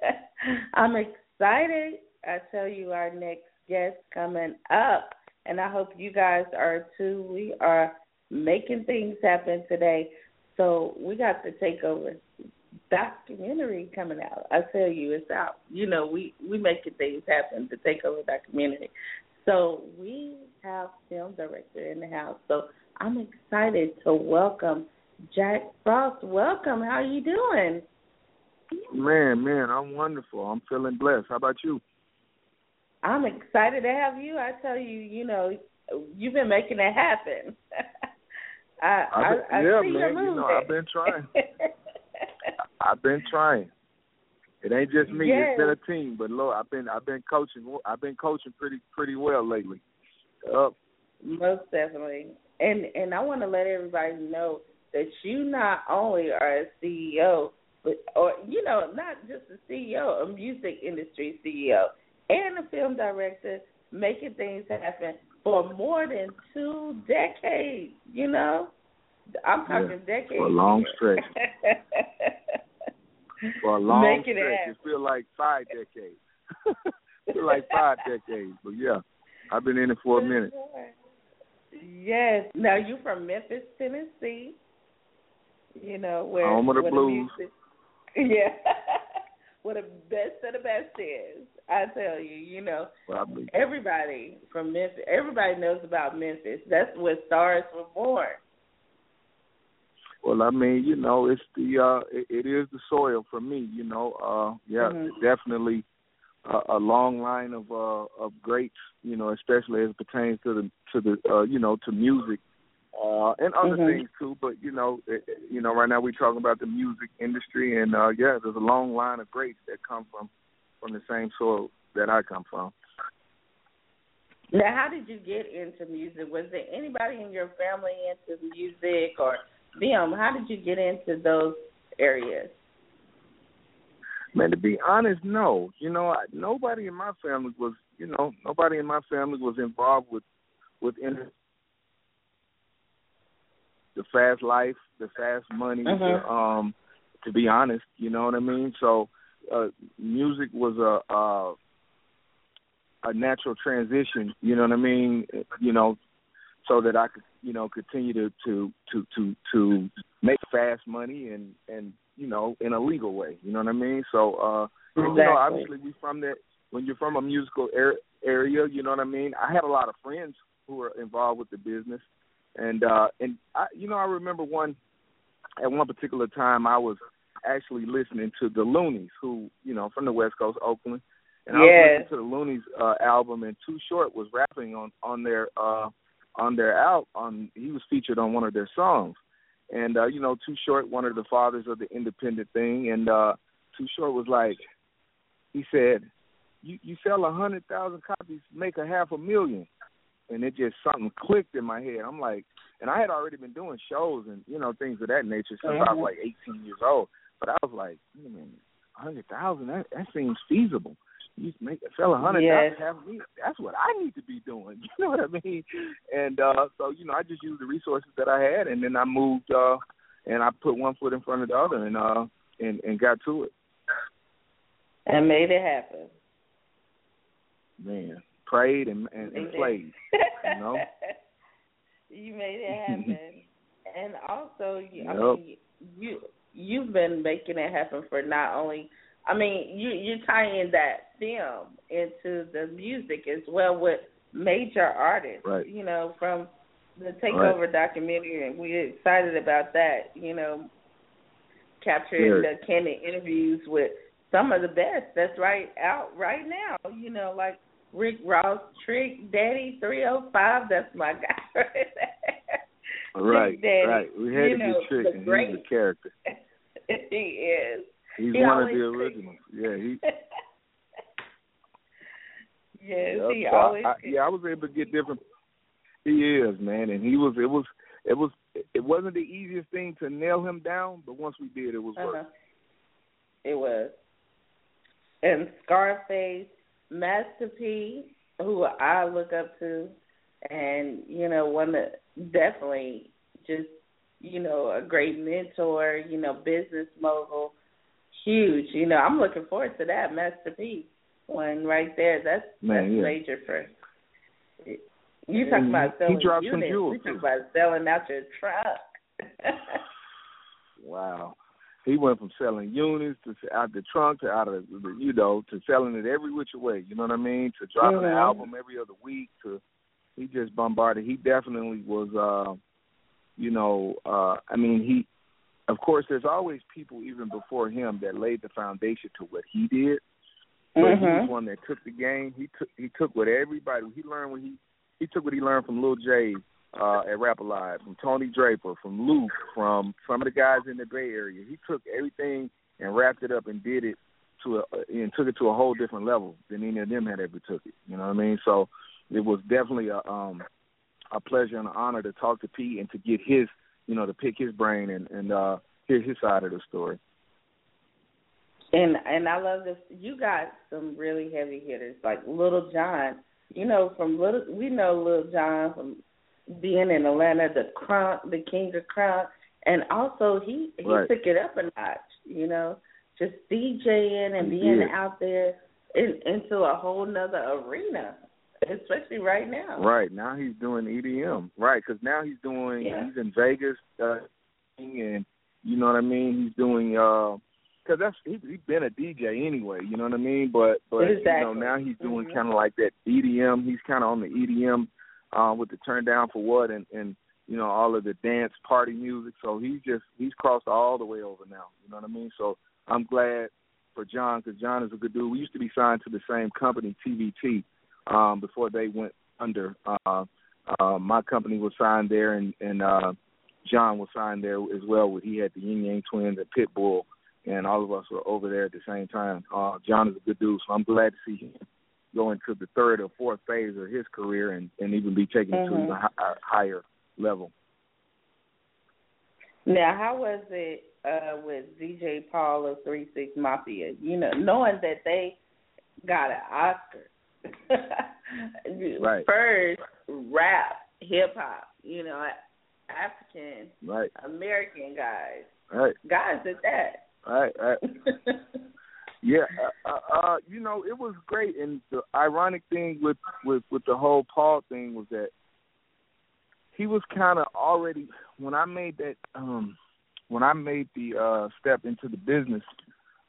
Speaker 2: I'm excited. I tell you, our next guest coming up, and I hope you guys are too. We are making things happen today. So we got the Takeover documentary coming out. I tell you, it's out. You know, we, we making things happen, the Takeover documentary. So we have film director in the house. So I'm excited to welcome Jack Frost. Welcome. How are you doing?
Speaker 6: Man, man, I'm wonderful. I'm feeling blessed. How about you?
Speaker 2: I'm excited to have you. I tell you, you know, you've been making it happen. I, I,
Speaker 6: been,
Speaker 2: I
Speaker 6: yeah,
Speaker 2: see
Speaker 6: man.
Speaker 2: your movement.
Speaker 6: You know, I've been trying. I've been trying. It ain't just me.
Speaker 2: Yes.
Speaker 6: It's been a team. But Lord, I've been I've been coaching. I've been coaching pretty pretty well lately. Uh,
Speaker 2: Most definitely. And and I want to let everybody know that you not only are a C E O, but or you know, not just a C E O, a music industry C E O, and a film director, making things happen for more than two decades. You know, I'm talking
Speaker 6: yeah,
Speaker 2: decades.
Speaker 6: For a long stretch. For a long
Speaker 2: Make it
Speaker 6: stretch.
Speaker 2: happen.
Speaker 6: It feels like five decades. It feels like five decades. But yeah, I've been in it for a minute.
Speaker 2: Yes. Now you're from Memphis, Tennessee. You know where
Speaker 6: home of the
Speaker 2: where
Speaker 6: blues.
Speaker 2: The music, yeah. Where the best of the best is. I tell you, you know,
Speaker 6: Probably.
Speaker 2: Everybody from Memphis. Everybody knows about Memphis. That's where stars were born.
Speaker 6: Well, I mean, you know, it's the uh, it, it is the soil for me. You know, uh, yeah,
Speaker 2: Mm-hmm.
Speaker 6: definitely a, a long line of uh, of greats. You know, especially as it pertains to the to the uh, you know to music uh, and other
Speaker 2: Mm-hmm.
Speaker 6: things too. But you know, it, you know, right now we're talking about the music industry, and uh, yeah, there's a long line of greats that come from from the same soil that I come from.
Speaker 2: Now, how did you get into music? Was there anybody in your family into music or film? How did you get into those areas?
Speaker 6: Man, to be honest, no. You know, I, nobody in my family was, you know, nobody in my family was involved with, with in the fast life, the fast money.
Speaker 2: Mm-hmm.
Speaker 6: The, um, to be honest, you know what I mean. So, uh, music was a, a a natural transition. You know what I mean. You know, so that I could, you know, continue to to to to, to make fast money and and you know, in a legal way. You know what I mean? So, uh,
Speaker 2: exactly.
Speaker 6: you know, obviously we from that when you're from a musical er- area, you know what I mean? I had a lot of friends who were involved with the business. And, uh, and I, you know, I remember one, at one particular time, I was actually listening to the Loonies, who, you know, from the West Coast, Oakland. And I was
Speaker 2: Yes.
Speaker 6: listening to the Loonies uh, album, and Too Short was rapping on, on their uh, on their out on he was featured on one of their songs. And, uh, you know, Too Short, one of the fathers of the independent thing, and uh, Too Short was like, he said, you, you sell a hundred thousand copies, make a half a million. And it just, something clicked in my head. I'm like, and I had already been doing shows and, you know, things of that nature since mm-hmm. I was like eighteen years old. But I was like, wait a minute, a hundred thousand, that, that seems feasible. You make sell a hundred
Speaker 2: yes.
Speaker 6: thousand, half a million. That's what I need to be doing. You know what I mean? And uh, so, you know, I just used the resources that I had, and then I moved uh, and I put one foot in front of the other, and uh, and, and got to it.
Speaker 2: And made it happen.
Speaker 6: Man, prayed and, and, and played. You know,
Speaker 2: you made it happen, and also, I
Speaker 6: yep.
Speaker 2: mean, you you've been making it happen for not only. I mean, you, you're tying that film into the music as well with major artists,
Speaker 6: right.
Speaker 2: you know, from the Takeover right. documentary, and we're excited about that, you know, capturing yeah. the candid interviews with some of the best that's right out right now, you know, like Rick Ross, Trick Daddy three oh five, that's my guy right there.
Speaker 6: Right,
Speaker 2: Daddy,
Speaker 6: right. We had
Speaker 2: you
Speaker 6: to
Speaker 2: know,
Speaker 6: get Trick, and
Speaker 2: great.
Speaker 6: he's a character.
Speaker 2: He is.
Speaker 6: He's
Speaker 2: he
Speaker 6: one of the originals. Yeah, he.
Speaker 2: yes,
Speaker 6: yep.
Speaker 2: he
Speaker 6: so
Speaker 2: always.
Speaker 6: I, I, yeah, I was able to get different. He is, man, and he was. It was. It was. It wasn't the easiest thing to nail him down, but once we did, it was
Speaker 2: uh-huh.
Speaker 6: worth
Speaker 2: it. It was. And Scarface, Master P, who I look up to, and you know, one that definitely just, you know, a great mentor, you know, business mogul. Huge, you know. I'm looking forward to that Master P one right there. That's
Speaker 6: Man,
Speaker 2: that's
Speaker 6: yeah.
Speaker 2: major for you. Talking about selling units. You talking about selling out your truck.
Speaker 6: Wow, he went from selling units to out the trunk to out of the, you know, to selling it every which way. You know what I mean? To dropping
Speaker 2: mm-hmm.
Speaker 6: an album every other week. To he just bombarded. He definitely was. Uh, you know, uh, I mean he. Of course, there's always people even before him that laid the foundation to what he did. But
Speaker 2: mm-hmm.
Speaker 6: he was one that took the game. He took he took what everybody he learned when he he took what he learned from Lil J uh, at Rap Alive, from Tony Draper, from Luke, from some of the guys in the Bay Area. He took everything and wrapped it up and did it to a and took it to a whole different level than any of them had ever took it. You know what I mean? So it was definitely a um, a pleasure and an honor to talk to Pete and to get his. You know, to pick his brain and, and uh, hear his side of the story.
Speaker 2: And and I love this. You got some really heavy hitters like Little John. You know, from Little, we know Little John from being in Atlanta, the crunk, the king of crunk, and also he he
Speaker 6: right.
Speaker 2: took it up a notch. You know, just DJing and he being did. out there in, into a whole nother arena. Especially right now.
Speaker 6: Right. Now he's doing E D M. Right, because now he's doing, yeah. he's in Vegas, uh, and you know what I mean? He's doing, because uh, that's he, he's been a D J anyway, you know what I mean? But, but
Speaker 2: exactly.
Speaker 6: you know, now he's doing
Speaker 2: mm-hmm.
Speaker 6: kind of like that E D M. He's kind of on the E D M uh, with the Turn Down for What and, and, you know, all of the dance party music. So he's just, he's crossed all the way over now, you know what I mean? So I'm glad for John, because John is a good dude. We used to be signed to the same company, T V T. Um, before they went under, uh, uh, my company was signed there, and, and uh, John was signed there as well. He had the Yin Yang Twins and Pitbull, and all of us were over there at the same time. Uh, John is a good dude, so I'm glad to see him go into the third or fourth phase of his career and, and even be taken mm-hmm. to a higher level.
Speaker 2: Now, how was it uh, with D J Paul of three six Mafia? You know, knowing that they got an Oscar.
Speaker 6: right.
Speaker 2: First rap, hip hop, you know, African,
Speaker 6: right.
Speaker 2: American guys,
Speaker 6: right,
Speaker 2: guys at that,
Speaker 6: right, right. yeah, uh, uh, you know, it was great, and the ironic thing with, with, with the whole Paul thing was that he was kind of already when I made that um, when I made the uh, step into the business.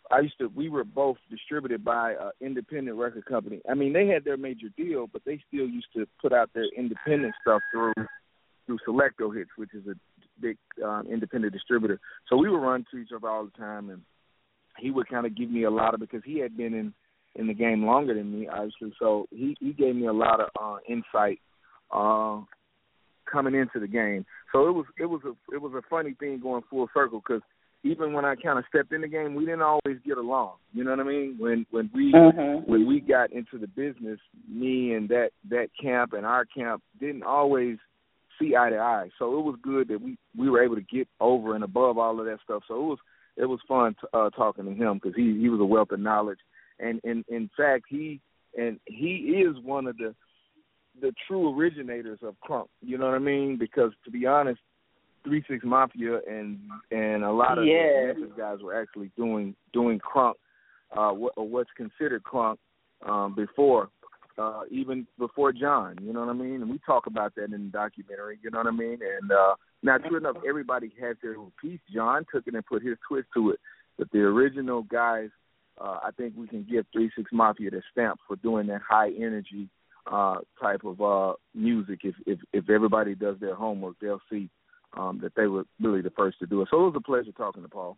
Speaker 6: I used to. We were both distributed by an independent record company. I mean, they had their major deal, but they still used to put out their independent stuff through through Selecto Hits, which is a big um, independent distributor. So we would run to each other all the time, and he would kind of give me a lot of, because he had been in, in the game longer than me, obviously. So he, he gave me a lot of uh, insight uh, coming into the game. So it was it was a it was a funny thing going full circle, because even when I kind of stepped in the game, we didn't always get along. You know what I mean? When when we
Speaker 2: mm-hmm.
Speaker 6: when we got into the business, me and that that camp and our camp didn't always see eye to eye. So it was good that we, we were able to get over and above all of that stuff. So it was it was fun t- uh, talking to him, because he, he was a wealth of knowledge. And, and in fact, he and he is one of the the true originators of crunk. You know what I mean? Because to be honest, three six Mafia and and a lot of
Speaker 2: yeah.
Speaker 6: the Memphis guys were actually doing doing crunk, uh, what, or what's considered crunk, um, before, uh, even before John. You know what I mean? And we talk about that in the documentary. You know what I mean? And uh, now, true enough, everybody has their own piece. John took it and put his twist to it, but the original guys, uh, I think we can give three six Mafia their stamp for doing that high energy uh, type of uh, music. If, if if everybody does their homework, they'll see Um, that they were really the first to do it. So it was a pleasure talking to Paul.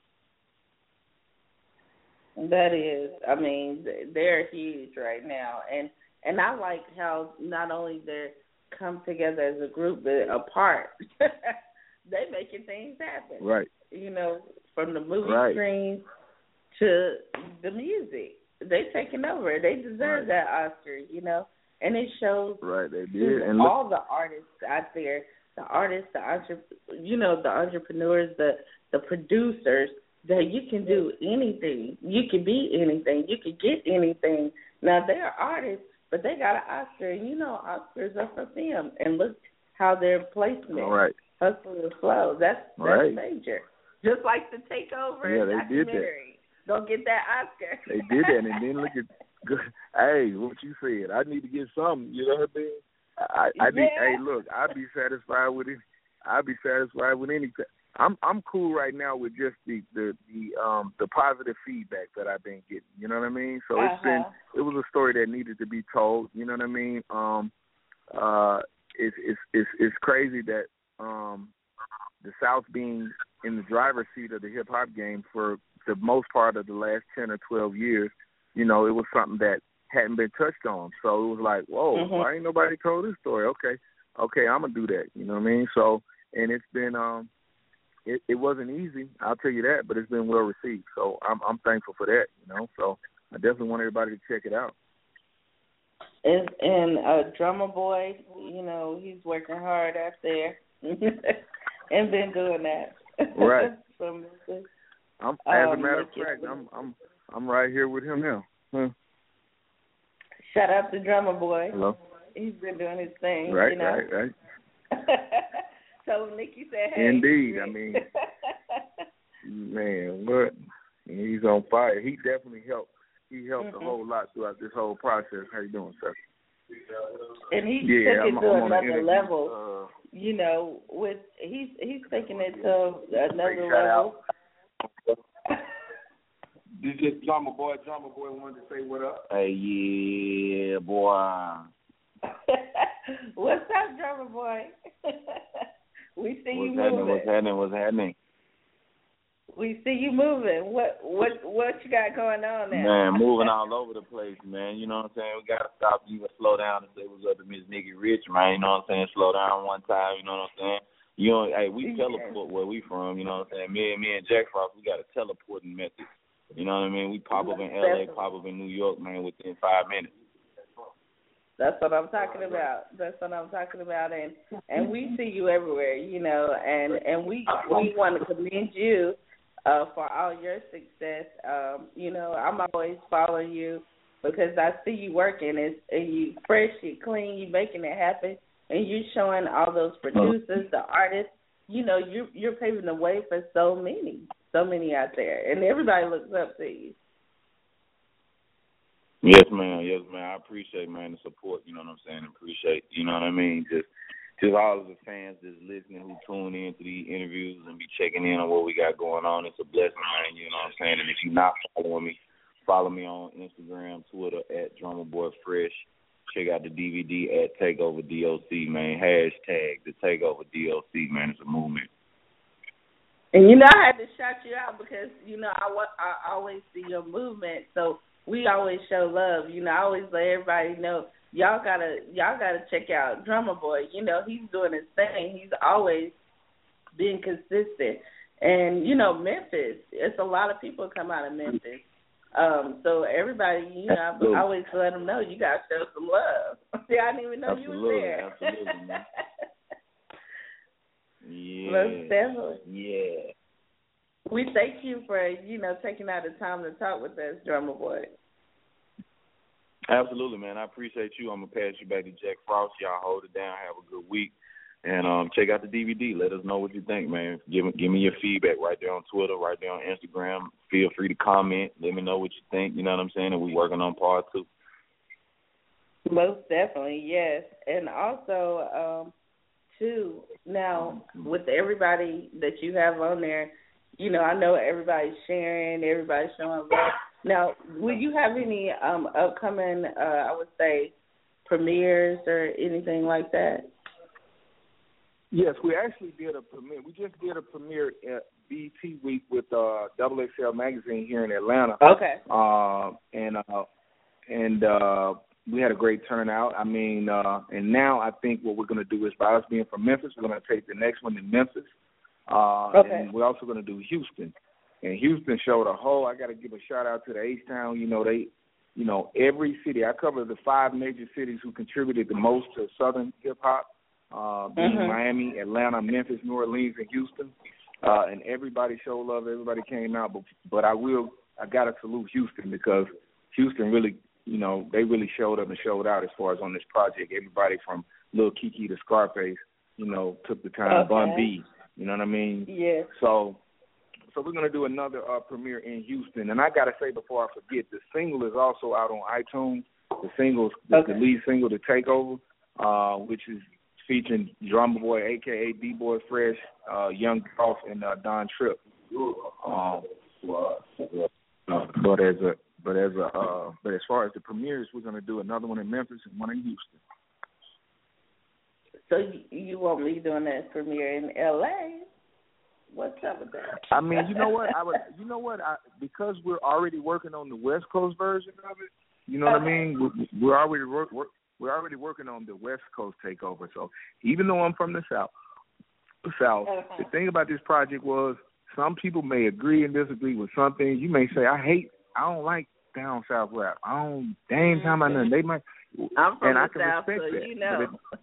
Speaker 2: That is, I mean, they're huge right now, and and I like how not only they come together as a group, but apart. They making things happen.
Speaker 6: Right.
Speaker 2: You know, from the movie
Speaker 6: right.
Speaker 2: screens to the music, they taking over. They deserve
Speaker 6: right.
Speaker 2: that Oscar. You know, and it shows.
Speaker 6: Right, they did. And
Speaker 2: all
Speaker 6: look,
Speaker 2: the artists out there. The artists, the entre- you know, the entrepreneurs, the the producers, that you can do anything. You can be anything. You can get anything. Now, they're artists, but they got an Oscar, and you know Oscars are for them. And look how their placement,
Speaker 6: all right.
Speaker 2: Hustle and Flow, that's, that's
Speaker 6: right.
Speaker 2: major. Just like the Takeover
Speaker 6: yeah, they did
Speaker 2: documentary. That. Don't get that Oscar.
Speaker 6: They did that, and then look at, hey, what you said. I need to get something, you know what I mean? I, I be,
Speaker 2: yeah.
Speaker 6: hey, look, I'd be satisfied with it. I'd be satisfied with anything. I'm I'm cool right now with just the the the um the positive feedback that I've been getting. You know what I mean? So
Speaker 2: uh-huh.
Speaker 6: it's been it was a story that needed to be told. You know what I mean? Um, uh, it's it's it's it's crazy that um the South being in the driver's seat of the hip hop game for the most part of the last ten or twelve years. You know, it was something that hadn't been touched on. So it was like, whoa,
Speaker 2: mm-hmm.
Speaker 6: why ain't nobody told this story? Okay, okay, I'm gonna do that. You know what I mean? So, and it's been, um, it, it wasn't easy, I'll tell you that, but it's been well received. So I'm I'm thankful for that. You know, so I definitely want everybody to check it out.
Speaker 2: And and uh, Drummer Boy, you know, he's working hard out there and been doing that.
Speaker 6: Right.
Speaker 2: From,
Speaker 6: I'm, as
Speaker 2: um,
Speaker 6: a matter of fact, I'm I'm I'm right here with him now. Huh.
Speaker 2: Shout out to Drummer Boy.
Speaker 6: Hello.
Speaker 2: He's been doing his thing.
Speaker 6: Right,
Speaker 2: you know?
Speaker 6: right, right.
Speaker 2: So Nikki said, hey.
Speaker 6: Indeed. I mean, man, what? He's on fire. He definitely helped. He helped mm-hmm. a whole lot throughout this whole process. How you doing, sir?
Speaker 2: And he
Speaker 6: yeah,
Speaker 2: took it
Speaker 6: I'm,
Speaker 2: to
Speaker 6: I'm
Speaker 2: another level. Uh, you know, with he's he's taking it to another level.
Speaker 7: This is Drummer Boy. Drummer Boy wanted to say what up.
Speaker 8: Hey, yeah, boy.
Speaker 2: What's up, Drummer Boy? We see
Speaker 8: what's
Speaker 2: you
Speaker 8: happening,
Speaker 2: moving.
Speaker 8: What's happening? What's happening?
Speaker 2: We see you moving. What what what you got going on now?
Speaker 8: Man, moving all over the place, man. You know what I'm saying? We gotta stop, even slow down and say what's up to Miss Nikki Rich, man. You know what I'm saying? Slow down one time. You know what I'm saying? You know, hey, we teleport where we from. You know what I'm saying? Me and me and Jack Frost, we got a teleporting method. You know what I mean? We pop up in L A, pop up in New York, man, within five minutes.
Speaker 2: That's what I'm talking about. That's what I'm talking about, and and we see you everywhere, you know, and and we we want to commend you uh, for all your success. Um, you know, I'm always following you because I see you working, and, and you fresh, you clean, you making it happen, and you showing all those producers, the artists. You know, you you're paving the way for so many. So many out there, and everybody looks up to you.
Speaker 8: Yes, ma'am. Yes, ma'am. I appreciate, man, the support. You know what I'm saying? Appreciate, you know what I mean? Just just all of the fans that's listening who tune in to these interviews and be checking in on what we got going on. It's a blessing, man. You know what I'm saying? And if you're not following me, follow me on Instagram, Twitter at Drummer Boy Fresh. Check out the D V D at Takeover D O C, man. Hashtag the Takeover D O C, man. It's a movement.
Speaker 2: And, you know, I had to shout you out because, you know, I, I always see your movement. So we always show love. You know, I always let everybody know, y'all got to y'all gotta check out Drummer Boy. You know, he's doing his thing. He's always being consistent. And, you know, Memphis, it's a lot of people come out of Memphis. Um, so everybody, you know, I always let them know you got to show some love. See, I didn't even know
Speaker 8: absolutely,
Speaker 2: you was there.
Speaker 8: Absolutely, man. Yeah.
Speaker 2: Most definitely.
Speaker 8: Yeah.
Speaker 2: We thank you for, you know, taking out the time to talk with us, Drummer Boy.
Speaker 8: Absolutely, man. I appreciate you. I'm going to pass you back to Jack Frost. Y'all hold it down. Have a good week. And um, check out the D V D. Let us know what you think, man. Give, give me your feedback right there on Twitter, right there on Instagram. Feel free to comment. Let me know what you think. You know what I'm saying? And we're working on part two.
Speaker 2: Most definitely, yes. And also, um, too, now, with everybody that you have on there, you know, I know everybody's sharing, everybody's showing love. Now, will you have any um, upcoming, uh, I would say, premieres or anything like that?
Speaker 6: Yes, we actually did a premiere. We just did a premiere at B E T Week with uh, Double X L Magazine here in Atlanta.
Speaker 2: Okay.
Speaker 6: Uh, and uh, and uh, we had a great turnout. I mean, uh, and now I think what we're going to do is, by us being from Memphis, we're going to take the next one in Memphis. Uh,
Speaker 2: okay.
Speaker 6: And we're also going to do Houston. And Houston showed a whole, I got to give a shout out to the H-Town. You know, they, you know, every city, I covered the five major cities who contributed the most to Southern hip-hop. Uh, being
Speaker 2: mm-hmm.
Speaker 6: Miami, Atlanta, Memphis, New Orleans, and Houston, uh, and everybody showed love. Everybody came out, but but I will, I gotta salute Houston because Houston really, you know, they really showed up and showed out as far as on this project. Everybody from Lil Keke to Scarface, you know, took the time.
Speaker 2: Okay.
Speaker 6: Bun B, you know what I mean?
Speaker 2: Yeah.
Speaker 6: So, so we're gonna do another uh, premiere in Houston, and I gotta say before I forget, the single is also out on iTunes. The singles,
Speaker 2: okay.
Speaker 6: the lead single, "The Takeover," uh, which is featuring Drummer Boy, a k a. D-Boy Fresh, uh, Young Dolph, and uh, Don Tripp. Um, but as a but as a uh, but as far as the premieres, we're going to do another one in Memphis and one in Houston.
Speaker 2: So you, you won't be doing that premiere in L A? What's up with that?
Speaker 6: I mean, you know what? I would, you know what? I, because we're already working on the West Coast version of it. You know okay. what I mean? We're, we're already work, work, We're already working on the West Coast takeover. So even though I'm from the South, the South, okay. the thing about this project was some people may agree and disagree with something. You may say, I hate, I don't like down South rap. I don't, they ain't talking about nothing. They might,
Speaker 2: I'm from
Speaker 6: and
Speaker 2: the
Speaker 6: I can
Speaker 2: South,
Speaker 6: respect
Speaker 2: so
Speaker 6: that.
Speaker 2: you know.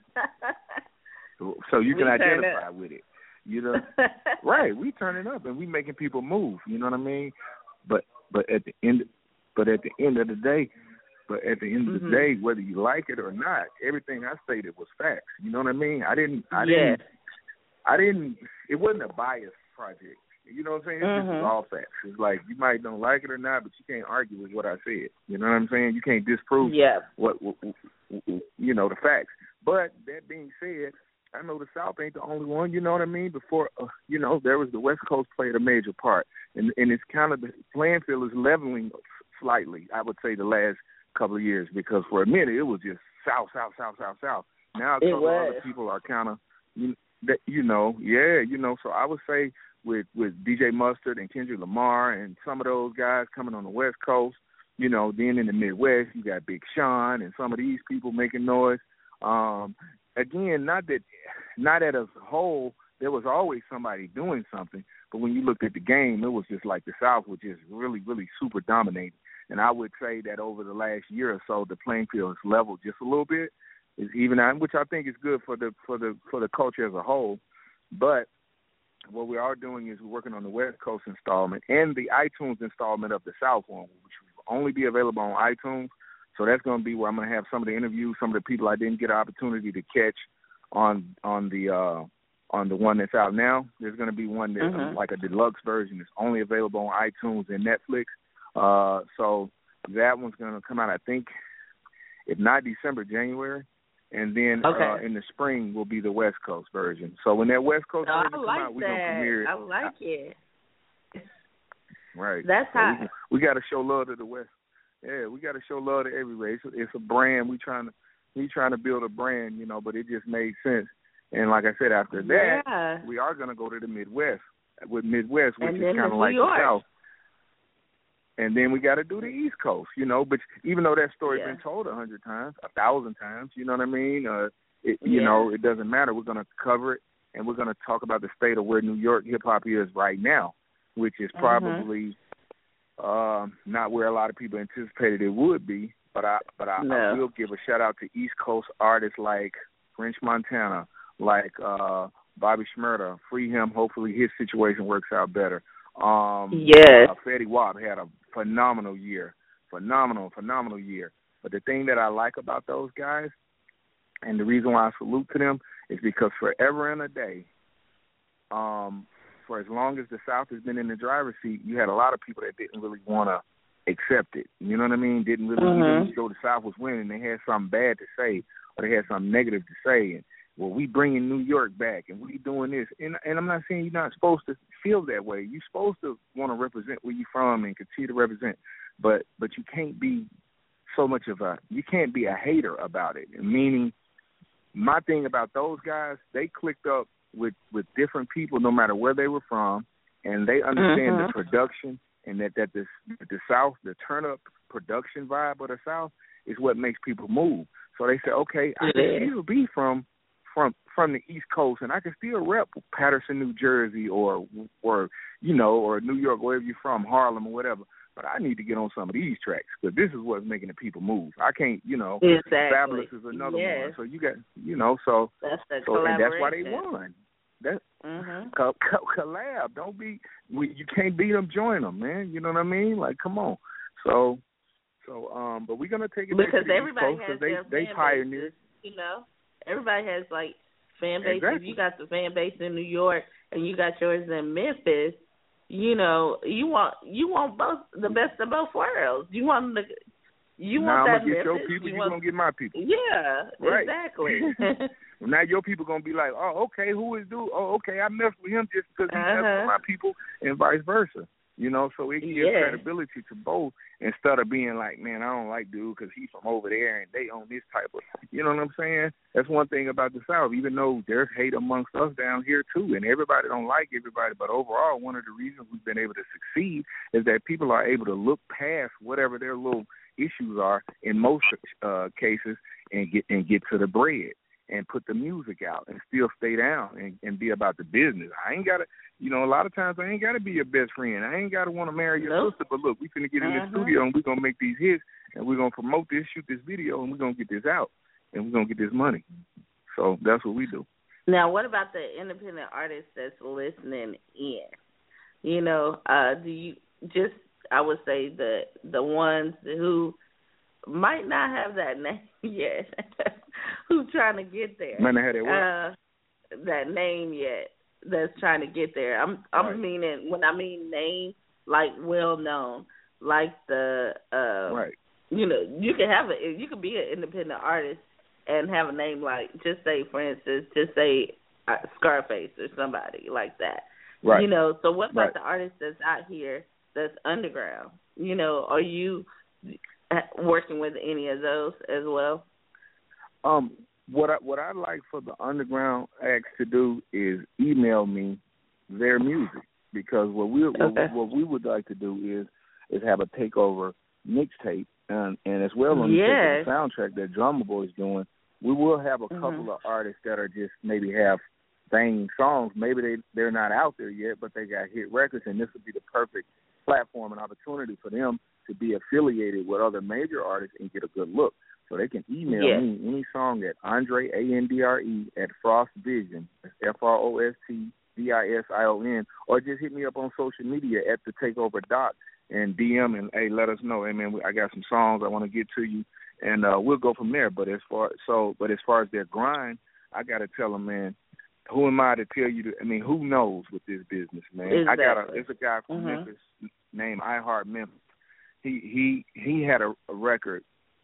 Speaker 6: It, so you can
Speaker 2: we
Speaker 6: identify with it. You know, right? We turning up and we making people move. You know what I mean? But but at the end, but at the end of the day. But at the end of the
Speaker 2: mm-hmm.
Speaker 6: day, whether you like it or not, everything I stated was facts. You know what I mean? I didn't, I
Speaker 2: yeah.
Speaker 6: didn't, I didn't. It wasn't a biased project. You know what I'm saying? It's
Speaker 2: mm-hmm.
Speaker 6: just all facts. It's like you might don't like it or not, but you can't argue with what I said. You know what I'm saying? You can't disprove
Speaker 2: yeah.
Speaker 6: what, what, what, you know, the facts. But that being said, I know the South ain't the only one. You know what I mean? Before, uh, you know, there was the West Coast played a major part, and and it's kind of the playing field is leveling slightly. I would say the last couple of years, because for a minute it was just south, south, south, south, south. Now a couple of other people are kind of, you, you know, yeah, you know. So I would say with with D J Mustard and Kendrick Lamar and some of those guys coming on the West Coast, you know, then in the Midwest you got Big Sean and some of these people making noise. Um, again, not that, not as a whole, there was always somebody doing something, but when you looked at the game, it was just like the South was just really, really super dominating. And I would say that over the last year or so, the playing field has leveled just a little bit, is even out, which I think is good for the for the for the culture as a whole. But what we are doing is we're working on the West Coast installment and the iTunes installment of the South one, which will only be available on iTunes. So that's going to be where I'm going to have some of the interviews, some of the people I didn't get an opportunity to catch on on the uh, on the one that's out now. There's going to be one that's mm-hmm. like a deluxe version that's only available on iTunes and Netflix. Uh, so that one's going to come out, I think, if not December, January. and then
Speaker 2: okay.
Speaker 6: uh, in the spring will be the West Coast version. So when that West Coast
Speaker 2: oh,
Speaker 6: version
Speaker 2: I
Speaker 6: come
Speaker 2: like
Speaker 6: out, we're
Speaker 2: that.
Speaker 6: gonna premiere it.
Speaker 2: I like it.
Speaker 6: Right.
Speaker 2: That's
Speaker 6: so
Speaker 2: hot.
Speaker 6: We, we got to show love to the West. Yeah, we got to show love to everywhere. It's, it's a brand. We trying to we trying to build a brand, you know. But it just made sense. And like I said, after that,
Speaker 2: yeah.
Speaker 6: we are gonna go to the Midwest with Midwest, which
Speaker 2: and
Speaker 6: is kind of like
Speaker 2: York.
Speaker 6: the South. And then we got to do the East Coast, you know. But even though that story's
Speaker 2: yeah.
Speaker 6: been told a hundred times, a thousand times, you know what I mean? Uh, it, you
Speaker 2: yeah.
Speaker 6: know, it doesn't matter. We're gonna cover it, and we're gonna talk about the state of where New York hip hop is right now, which is probably
Speaker 2: mm-hmm.
Speaker 6: um, not where a lot of people anticipated it would be. But I, but I,
Speaker 2: no.
Speaker 6: I will give a shout out to East Coast artists like French Montana, like uh, Bobby Shmurda. Free him. Hopefully his situation works out better. Um,
Speaker 2: yes.
Speaker 6: Uh, Fetty Wap had a phenomenal year, phenomenal, phenomenal year. But the thing that I like about those guys, and the reason why I salute to them, is because forever and a day, um, for as long as the South has been in the driver's seat, you had a lot of people that didn't really want to accept it. You know what I mean? Didn't really,
Speaker 2: mm-hmm.
Speaker 6: even though the South was winning, they had something bad to say or they had something negative to say. And, well, we bringing New York back and we doing this. And, and I'm not saying you're not supposed to feel that way. You're supposed to want to represent where you're from and continue to represent. But but you can't be so much of a, you can't be a hater about it. Meaning, my thing about those guys, they clicked up with, with different people no matter where they were from, and they understand
Speaker 2: mm-hmm.
Speaker 6: the production and that, that the, the South, the turn-up production vibe of the South is what makes people move. So they say, okay, I can still be from from from the East Coast, and I can still rep Patterson, New Jersey, or or you know, or New York, wherever you're from, Harlem or whatever. But I need to get on some of these tracks because this is what's making the people move. I can't, you know.
Speaker 2: Exactly.
Speaker 6: Fabulous is another
Speaker 2: yes.
Speaker 6: one. So you got, you know, so
Speaker 2: that's the
Speaker 6: so and that's why they won. That
Speaker 2: mm-hmm.
Speaker 6: co- co- collab. Don't be. We, you can't beat them. Join them, man. You know what I mean? Like, come on. So. So, um, but we're gonna take it
Speaker 2: because
Speaker 6: back to the
Speaker 2: everybody
Speaker 6: East Coast
Speaker 2: has
Speaker 6: they
Speaker 2: their
Speaker 6: they
Speaker 2: fan
Speaker 6: pioneered.
Speaker 2: Bases, you know, everybody has like fan bases.
Speaker 6: Exactly.
Speaker 2: You got the fan base in New York, and you got yours in Memphis. You know, you want you want both the best of both worlds. You want the you
Speaker 6: now
Speaker 2: want
Speaker 6: I'm
Speaker 2: that
Speaker 6: gonna get
Speaker 2: Memphis,
Speaker 6: your people.
Speaker 2: You
Speaker 6: You're
Speaker 2: want,
Speaker 6: gonna get my people.
Speaker 2: Yeah,
Speaker 6: right.
Speaker 2: exactly.
Speaker 6: Now your people gonna be like, oh, okay, who is dude? Oh, okay, I messed with him just because he
Speaker 2: uh-huh.
Speaker 6: messed with my people, and vice versa. You know, so it gives
Speaker 2: yeah.
Speaker 6: credibility to both instead of being like, man, I don't like dude because he's from over there and they own this type of, you know what I'm saying? That's one thing about the South, even though there's hate amongst us down here too, and everybody don't like everybody, but overall, one of the reasons we've been able to succeed is that people are able to look past whatever their little issues are in most uh, cases and get and get to the bread and put the music out and still stay down and, and be about the business. I ain't got to, you know, a lot of times I ain't got to be your best friend. I ain't got to want to marry your
Speaker 2: nope.
Speaker 6: sister, but look, we finna get in
Speaker 2: uh-huh.
Speaker 6: the studio and we're going to make these hits and we're going to promote this, shoot this video, and we're going to get this out and we're going to get this money. So that's what we do.
Speaker 2: Now, what about the independent artists that's listening in? You know, uh, do you just, I would say the the ones who might not have that name yet, who's trying to get there.
Speaker 6: Might not have that what?
Speaker 2: Uh, that name yet, that's trying to get there. I'm I'm
Speaker 6: right.
Speaker 2: meaning, when I mean name, like well known, like the, uh,
Speaker 6: right.
Speaker 2: you know, you can have a, you can be an independent artist and have a name like, just say, for instance, just say uh, Scarface or somebody like that.
Speaker 6: Right.
Speaker 2: You know, so what about
Speaker 6: right.
Speaker 2: the artist that's out here that's underground? You know, are you working with any of those as well?
Speaker 6: Um, what I what I'd like for the underground acts to do is email me their music, because what we okay. what, what we would like to do is is have a takeover mixtape, and and as well on
Speaker 2: yes.
Speaker 6: the soundtrack that Drummer Boy is doing, we will have a
Speaker 2: mm-hmm.
Speaker 6: couple of artists that are just maybe have banging songs. Maybe they they're not out there yet, but they got hit records, and this would be the perfect platform and opportunity for them to be affiliated with other major artists and get a good look. So they can email
Speaker 2: yes.
Speaker 6: me any song at Andre, A N D R E, at Frost Vision, F R O S T V I S I O N, or just hit me up on social media at the Takeover Doc and D M and, hey, let us know. Hey, man, I got some songs I want to get to you, and uh, we'll go from there. But as far so, but as far as their grind, I got to tell them, man, who am I to tell you to, I mean, who knows with this business, man?
Speaker 2: Exactly.
Speaker 6: I got a, there's a guy from
Speaker 2: mm-hmm.
Speaker 6: Memphis named I Heart Memphis. He he he had a, a record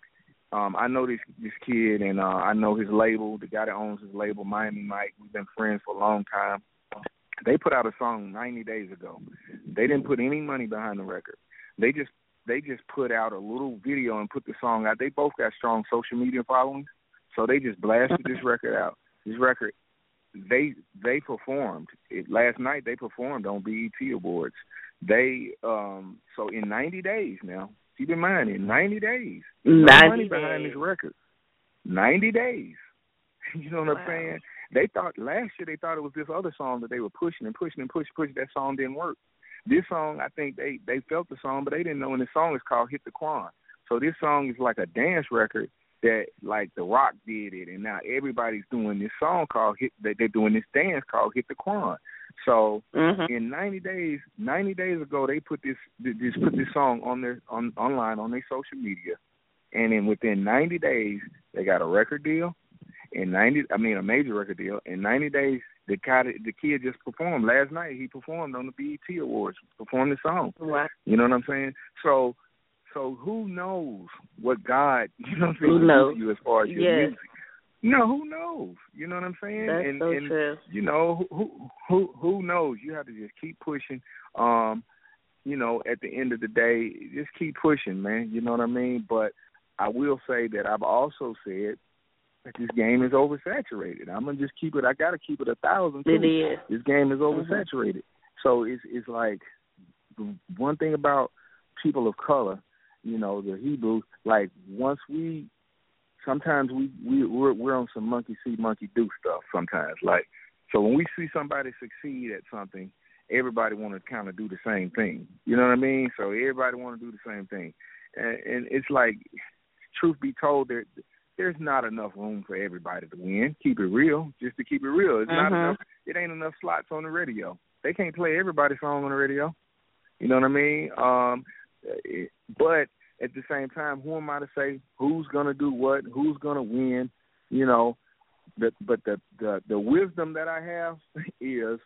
Speaker 6: um, I know this this kid, and uh, I know his label, the guy that owns his label, Miami Mike. We've been friends for a long time. They put out a song ninety days ago. They didn't put any money behind the record. They just they just put out a little video and put the song out. They both got strong social media followings, so they just blasted this record out. This record, they they performed it last night. They performed on B E T Awards. They um so in ninety days now. Keep in mind, in ninety days, no money behind this record. ninety days. You know what wow. I'm saying? They thought last year they thought it was this other song that they were pushing and pushing and pushing, pushing. That song didn't work. This song, I think they, they felt the song, but they didn't know. And the song is called Hit the Quan. So this song is like a dance record that like The Rock did it, and now everybody's doing this song called Hit. That they're doing this dance called Hit the Quan. So mm-hmm. in ninety days, ninety days ago, they put this this put this song on their on online on their social media, and then within ninety days, they got a record deal. In ninety, I mean a major record deal. In ninety days, the kid, the kid just performed last night. He performed on the B E T Awards, performed the song. Wow. You know what I'm saying? So, so who knows what God, you know what I'm saying, who knows you as far as your yes. music? No, who knows? You know what I'm saying?
Speaker 2: That's
Speaker 6: and,
Speaker 2: so
Speaker 6: and
Speaker 2: true.
Speaker 6: You know who who who knows? You have to just keep pushing. Um, you know, at the end of the day, just keep pushing, man. You know what I mean? But I will say that I've also said that this game is oversaturated. I'm gonna just keep it. I gotta keep it a thousand. Too.
Speaker 2: It is.
Speaker 6: This game is oversaturated. Mm-hmm. So it's it's like the one thing about people of color, you know, the Hebrews. Like once we, sometimes we we we're, we're on some monkey see monkey do stuff. Sometimes, like so when we see somebody succeed at something, everybody want to kind of do the same thing. You know what I mean? So everybody want to do the same thing, and, and it's like, truth be told, there. There's not enough room for everybody to win. Keep it real, just to keep it real. It's mm-hmm. not enough. It ain't enough slots on the radio. They can't play everybody's song on the radio. You know what I mean? Um, it, but at the same time, who am I to say who's gonna do what? Who's gonna win? You know, the, but the, the the wisdom that I have is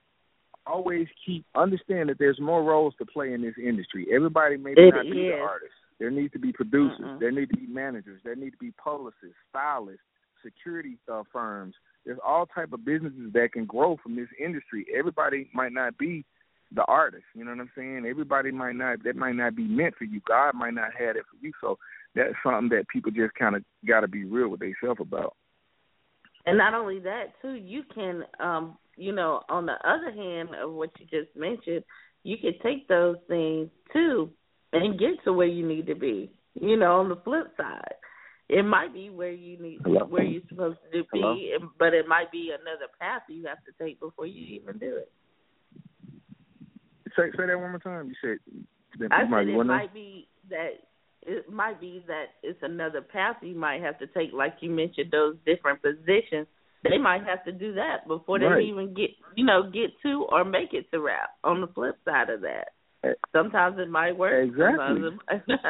Speaker 6: always keep understand that there's more roles to play in this industry. Everybody may
Speaker 2: it
Speaker 6: not
Speaker 2: is.
Speaker 6: be the artist. There need to be producers.
Speaker 2: Mm-mm.
Speaker 6: There need to be managers. There need to be publicists, stylists, security uh, firms. There's all type of businesses that can grow from this industry. Everybody might not be the artist. You know what I'm saying? Everybody might not. That might not be meant for you. God might not have it for you. So that's something that people just kind of got to be real with themselves about.
Speaker 2: And not only that, too, you can, um, you know, on the other hand of what you just mentioned, you can take those things, too, and get to where you need to be. You know, on the flip side, it might be where you need, Hello? where you're supposed to be, Hello? but it might be another path you have to take before you even do it.
Speaker 6: Say, say that one more time. You said that
Speaker 2: I
Speaker 6: might
Speaker 2: said
Speaker 6: be
Speaker 2: it might be that it might be that it's another path you might have to take, like you mentioned, those different positions. They might have to do that before they
Speaker 6: right.
Speaker 2: even get, you know, get to or make it to rap. On the flip side of that. Sometimes it might work.
Speaker 6: Exactly.
Speaker 2: It might not.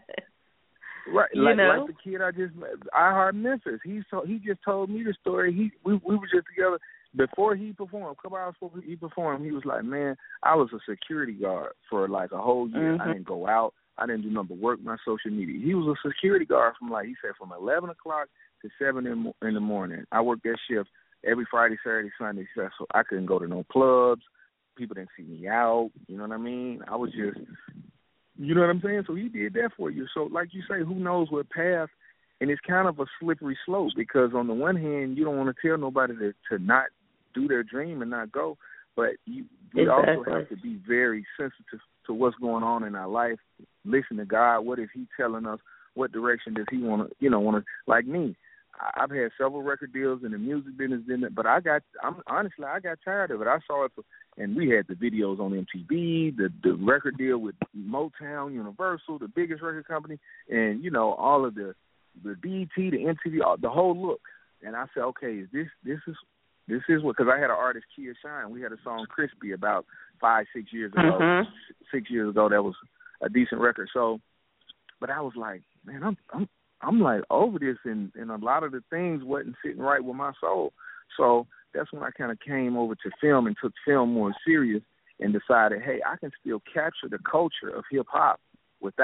Speaker 6: Right,
Speaker 2: you
Speaker 6: like,
Speaker 2: know?
Speaker 6: like the kid I just I heard Memphis. He so he just told me the story. He we we were just together before he performed. A couple hours before he performed, he was like, "Man, I was a security guard for like a whole year. Mm-hmm. I didn't go out. I didn't do nothing but work my social media. He was a security guard from like he said from eleven o'clock to seven in, in the morning. I worked that shift every Friday, Saturday, Sunday. So I couldn't go to no clubs. People didn't see me out. You know what I mean? I was just, you know what I'm saying? So he did that for you. So like you say, who knows what path? And it's kind of a slippery slope because on the one hand, you don't want to tell nobody to, to not do their dream and not go. But you, we
Speaker 2: exactly.
Speaker 6: also have to be very sensitive to what's going on in our life. Listen to God. What is he telling us? What direction does he want to, you know, want to, like me. I've had several record deals in the music business, but I got, I'm honestly, I got tired of it. I saw it, for, and we had the videos on M T V, the the record deal with Motown, Universal, the biggest record company, and you know all of the the B E T, the M T V, all, the whole look. And I said, okay, is this this is this is what? Because I had an artist, Kia Shine. We had a song, Crispy, about five, six years ago.
Speaker 2: Mm-hmm.
Speaker 6: Six years ago, that was a decent record. So, but I was like, man, I'm I'm. I'm like over this, and, and a lot of the things wasn't sitting right with my soul. So that's when I kind of came over to film and took film more serious and decided, hey, I can still capture the culture of hip hop without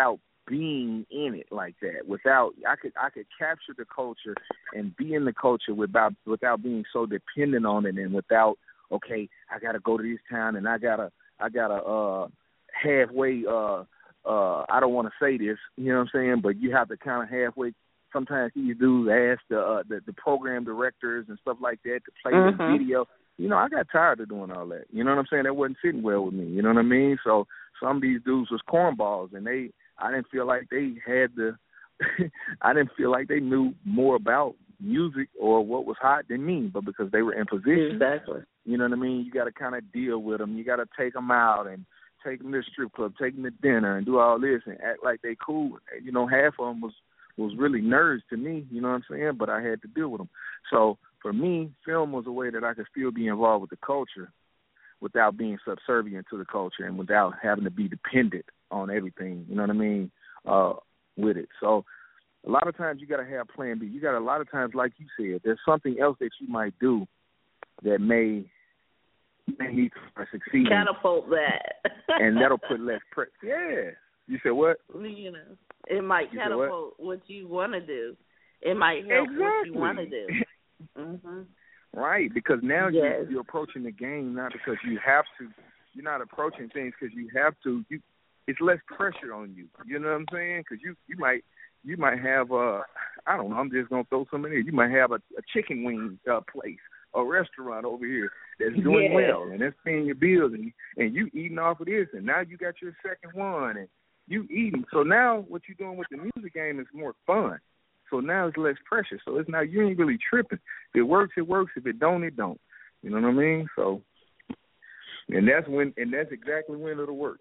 Speaker 6: being in it like that. Without I could I could capture the culture and be in the culture without without being so dependent on it, and without, okay, I gotta go to this town and I gotta I gotta uh halfway uh uh I don't want to say this, you know what I'm saying, but you have to kind of halfway. Sometimes these dudes ask the, uh, the the program directors and stuff like that to play mm-hmm. the video. You know, I got tired of doing all that. You know what I'm saying? That wasn't sitting well with me. You know what I mean? So some of these dudes was cornballs, and they I didn't feel like they had the I didn't feel like they knew more about music or what was hot than me, but because they were in position.
Speaker 2: Exactly.
Speaker 6: You know what I mean? You got to kind of deal with them. You got to take them out and take them to the strip club, take them to dinner, and do all this and act like they cool. You know, half of them was was really nerds to me, you know what I'm saying, but I had to deal with them. So for me, film was a way that I could still be involved with the culture without being subservient to the culture and without having to be dependent on everything, you know what I mean, uh, with it. So a lot of times you got to have plan B. You got a lot of times, like you said, there's something else that you might do that may may need to succeed.
Speaker 2: Catapult that.
Speaker 6: And that'll put less pressure. Yeah. You said what?
Speaker 2: You know, it might
Speaker 6: you
Speaker 2: catapult what? what you want to do. It might help
Speaker 6: exactly.
Speaker 2: what you want to do. Mm-hmm.
Speaker 6: Right, because now
Speaker 2: yes.
Speaker 6: you're, you're approaching the game not because you have to. You're not approaching things because you have to. You, it's less pressure on you. You know what I'm saying? Because you, you might you might have a, I don't know. I'm just gonna throw something in. You might have a, a chicken wing uh, place, a restaurant over here that's doing
Speaker 2: yes.
Speaker 6: well and that's paying your bills, and and you eating off of this, and now you got your second one and you eating. So now what you're doing with the music game is more fun. So now it's less pressure. So it's not, you ain't really tripping. If it works, it works. If it don't, it don't. You know what I mean? So, and that's when, and that's exactly when it'll work.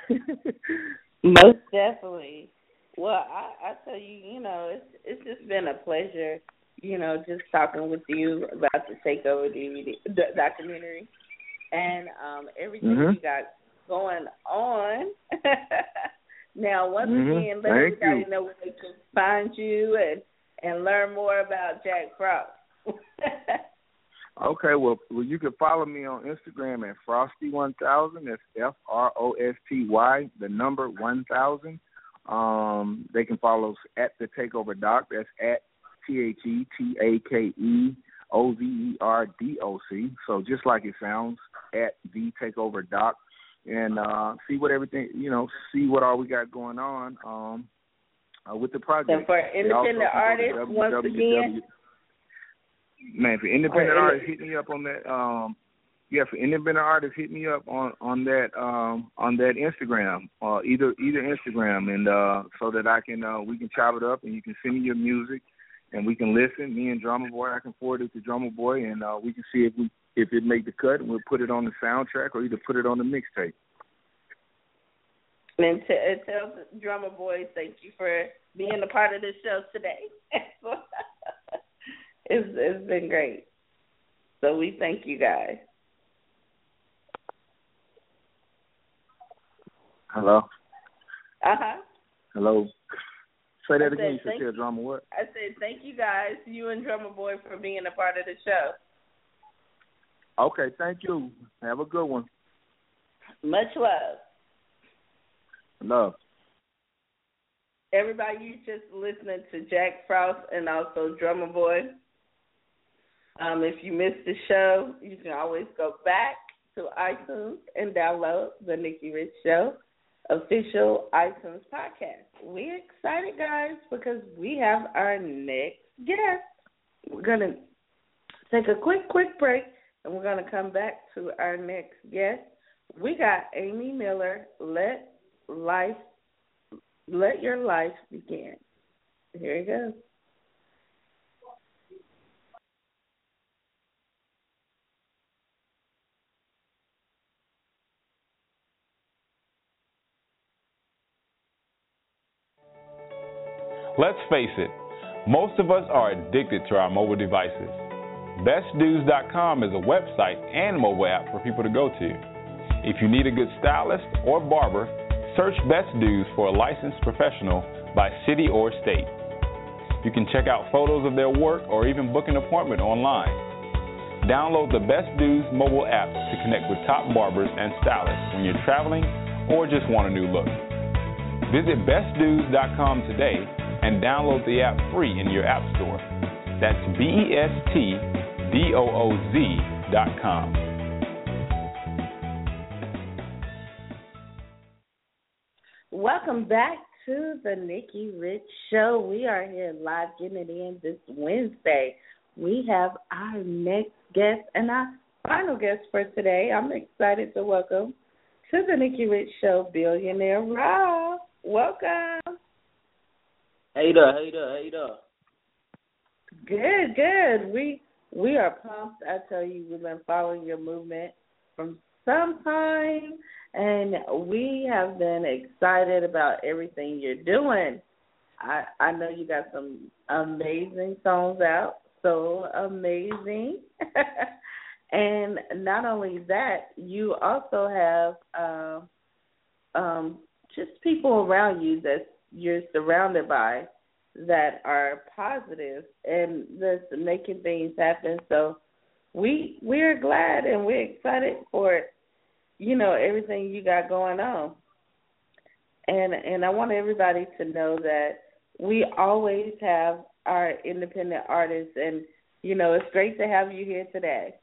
Speaker 2: Most definitely. Well, I, I tell you, you know, it's it's just been a pleasure, you know, just talking with you about the Takeover D V D the documentary and um, everything mm-hmm. you got going on. Now, once
Speaker 6: mm-hmm.
Speaker 2: again, let
Speaker 6: Thank
Speaker 2: everybody
Speaker 6: you.
Speaker 2: know where they can find you and, and learn more about Jack Frost.
Speaker 6: Okay, well, well, you can follow me on Instagram at Frosty one thousand. That's F R O S T Y, the number one thousand. Um, they can follow us at the Takeover Doc. That's at T H E T A K E O V E R D O C. So just like it sounds, at the Takeover Doc. And uh, see what everything, you know, see what all we got going on um, uh, with the project.
Speaker 2: And for independent artists, w- once w- again.
Speaker 6: Man, for independent artists, hit me up on that. Um, yeah, for independent artists, hit me up on on that um, on that Instagram, uh, either either Instagram, and uh, so that I can uh, we can chop it up, and you can send me your music, and we can listen. Me and Drummer Boy, I can forward it to Drummer Boy, and uh, we can see if we. If it make the cut, we'll put it on the soundtrack or either put it on the mixtape.
Speaker 2: And t- tell Drummer Boy, thank you for being a part of this show today. it's, it's been great. So we thank you guys.
Speaker 6: Hello?
Speaker 2: Uh-huh.
Speaker 6: Hello? Say that
Speaker 2: I
Speaker 6: again.
Speaker 2: Said,
Speaker 6: you said, Drummer what?
Speaker 2: I said, thank you guys, you and Drummer Boy, for being a part of the show.
Speaker 6: Okay, thank you. Have a good one.
Speaker 2: Much love.
Speaker 6: Love.
Speaker 2: Everybody, you just listening to Jack Frost and also Drummer Boy. Um, if you missed the show, you can always go back to iTunes and download the Nikki Rich Show official iTunes podcast. We're excited, guys, because we have our next guest. We're going to take a quick, quick break. And we're going to come back to our next guest. We got Amy Miller. Let life, let your life begin. Here you go.
Speaker 3: Let's face it, most of us are addicted to our mobile devices. Best Dudes dot com is a website and mobile app for people to go to. If you need a good stylist or barber, search Best Dudes for a licensed professional by city or state. You can check out photos of their work or even book an appointment online. Download the Best Dudes mobile app to connect with top barbers and stylists when you're traveling or just want a new look. Visit best dues dot com today and download the app free in your app store. That's B E S T D O O Z dot com.
Speaker 2: Welcome back to the Nikki Rich Show. We are here live getting it in this Wednesday. We have our next guest and our final guest for today. I'm excited to welcome to the Nikki Rich Show, Billionaire Rob. Welcome.
Speaker 9: Hey there, hey there, hey there.
Speaker 2: Good, good. We we are pumped. I tell you, we've been following your movement from some time, and we have been excited about everything you're doing. I I know you got some amazing songs out, so amazing. And not only that, you also have um, um, just people around you that you're surrounded by that are positive and that's making things happen. So we we're glad and we're excited for, you know, everything you got going on. And and I want everybody to know that we always have our independent artists, and you know, it's great to have you here today.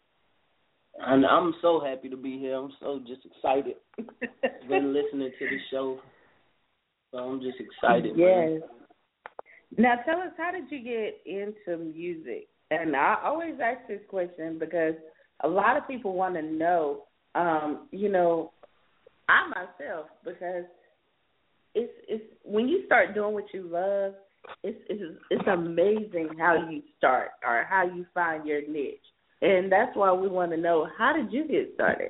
Speaker 9: And I'm so happy to be here. I'm so just excited. Been listening to the show, so I'm just excited.
Speaker 2: Yes.
Speaker 9: Man.
Speaker 2: Now tell us, how did you get into music? And I always ask this question because a lot of people want to know, um, you know, I myself, because it's it's when you start doing what you love, it's it's it's amazing how you start or how you find your niche. And that's why we want to know, how did you get started?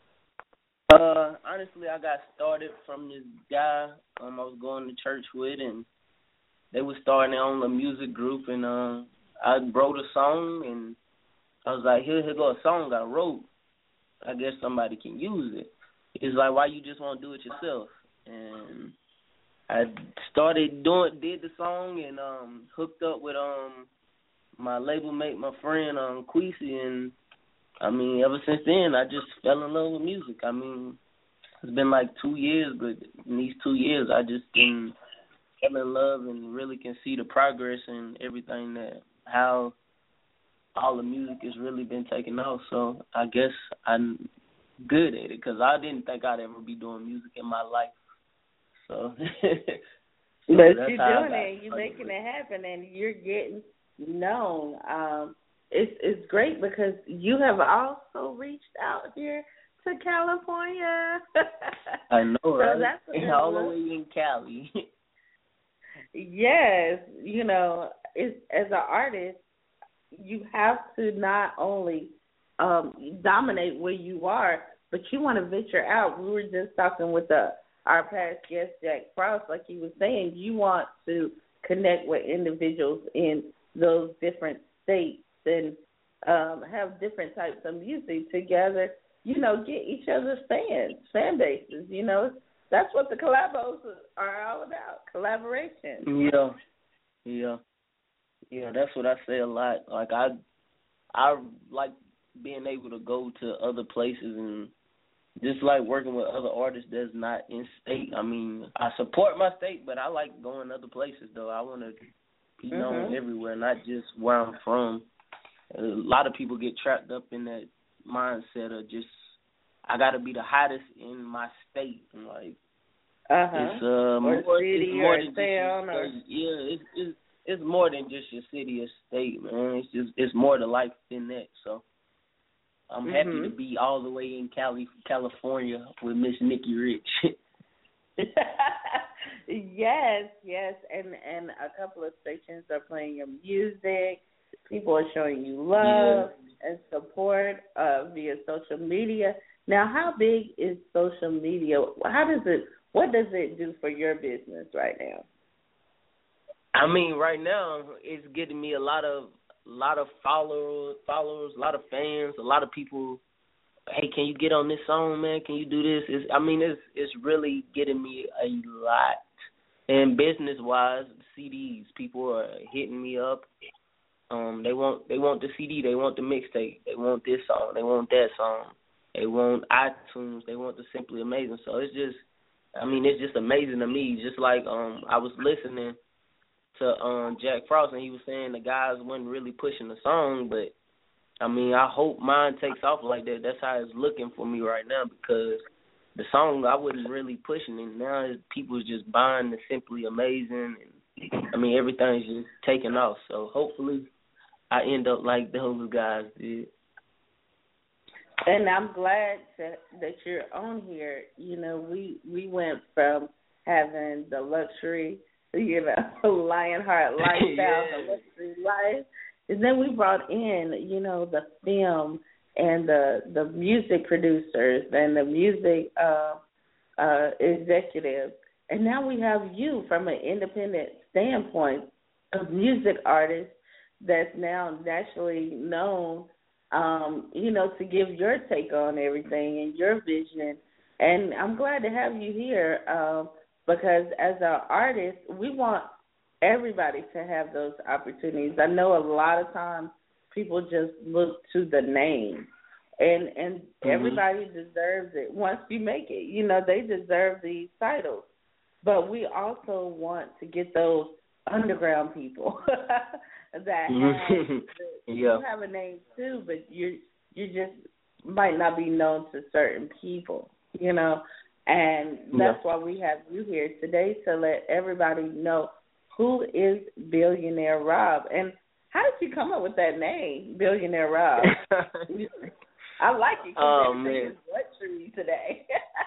Speaker 9: Uh, honestly, I got started from this guy um, I was going to church with, and they were starting their own music group, and uh, I wrote a song, and I was like, here, here go a song I wrote. I guess somebody can use it. It's like, why you just want to do it yourself? And I started doing, did the song, and um, hooked up with um. my label mate, my friend, um, Queasy, and, I mean, ever since then, I just fell in love with music. I mean, it's been like two years, but in these two years, I just been fell in love and really can see the progress and everything, that how all the music has really been taking off. So I guess I'm good at it, because I didn't think I'd ever be doing music in my life. So, so
Speaker 2: but you're doing it, you're making it happen, and you're getting known. Um, it's it's great because you have also reached out here to California.
Speaker 9: I know,
Speaker 2: so
Speaker 9: right?
Speaker 2: That's
Speaker 9: all the way in Cali.
Speaker 2: Yes, you know, it's, as an artist, you have to not only um, dominate where you are, but you want to venture out. We were just talking with the, our past guest, Jack Frost, like he was saying, you want to connect with individuals in those different states and um, have different types of music together, you know, get each other's fans, fan bases, you know. That's what the collabos are all about, collaboration.
Speaker 9: Yeah, yeah, yeah, that's what I say a lot. Like, I, I like being able to go to other places and just like working with other artists that's not in state. I mean, I support my state, but I like going other places, though. I want to be known mm-hmm. everywhere, not just where I'm from. A lot of people get trapped up in that mindset of just, I got to be the hottest in my state. And like,
Speaker 2: uh-huh.
Speaker 9: it's, uh, more,
Speaker 2: city
Speaker 9: it's more
Speaker 2: or
Speaker 9: than just
Speaker 2: town
Speaker 9: your
Speaker 2: or...
Speaker 9: state. Yeah, it's, it's, it's more than just your city or state, man. It's just, it's more to life than that. So I'm mm-hmm. happy to be all the way in Cali, California with Miss Nikki Rich.
Speaker 2: Yes, yes, and and a couple of stations are playing your music. People are showing you love yeah. and support uh, via social media. Now, how big is social media? How does it? What does it do for your business right now?
Speaker 9: I mean, right now it's getting me a lot of a lot of followers, followers, a lot of fans, a lot of people. Hey, can you get on this song, man? Can you do this? It's, I mean, it's it's really getting me a lot. And business wise, C Ds, people are hitting me up. Um, they want they want the C D, they want the mixtape, they want this song, they want that song, they want iTunes, they want the Simply Amazing. So it's just I mean, it's just amazing to me. Just like um, I was listening to um Jack Frost, and he was saying the guys wasn't really pushing the song, but I mean, I hope mine takes off like that. That's how it's looking for me right now, because the song I wasn't really pushing it. Now people's just buying the Simply Amazing, and I mean everything's just taking off. So hopefully, I end up like those guys did.
Speaker 2: And I'm glad to, that you're on here. You know, we we went from having the luxury, you know, Lionheart lifestyle,
Speaker 9: yeah.
Speaker 2: the luxury life, and then we brought in, you know, the film and the the music producers and the music uh, uh, executives, and now we have you from an independent standpoint, a music artist that's now nationally known. Um, you know, to give your take on everything and your vision. And I'm glad to have you here um, because as an artist, we want everybody to have those opportunities. I know a lot of times people just look to the name, and, and mm-hmm. everybody deserves it once you make it. You know, they deserve these titles. But we also want to get those underground people that have
Speaker 9: yeah.
Speaker 2: you have a name too, but you you just might not be known to certain people, you know. And that's yeah. why we have you here today, to let everybody know who is Billionaire Rob. And how did you come up with that name, Billionaire Rob? I like it because
Speaker 9: oh,
Speaker 2: everything is luxury today.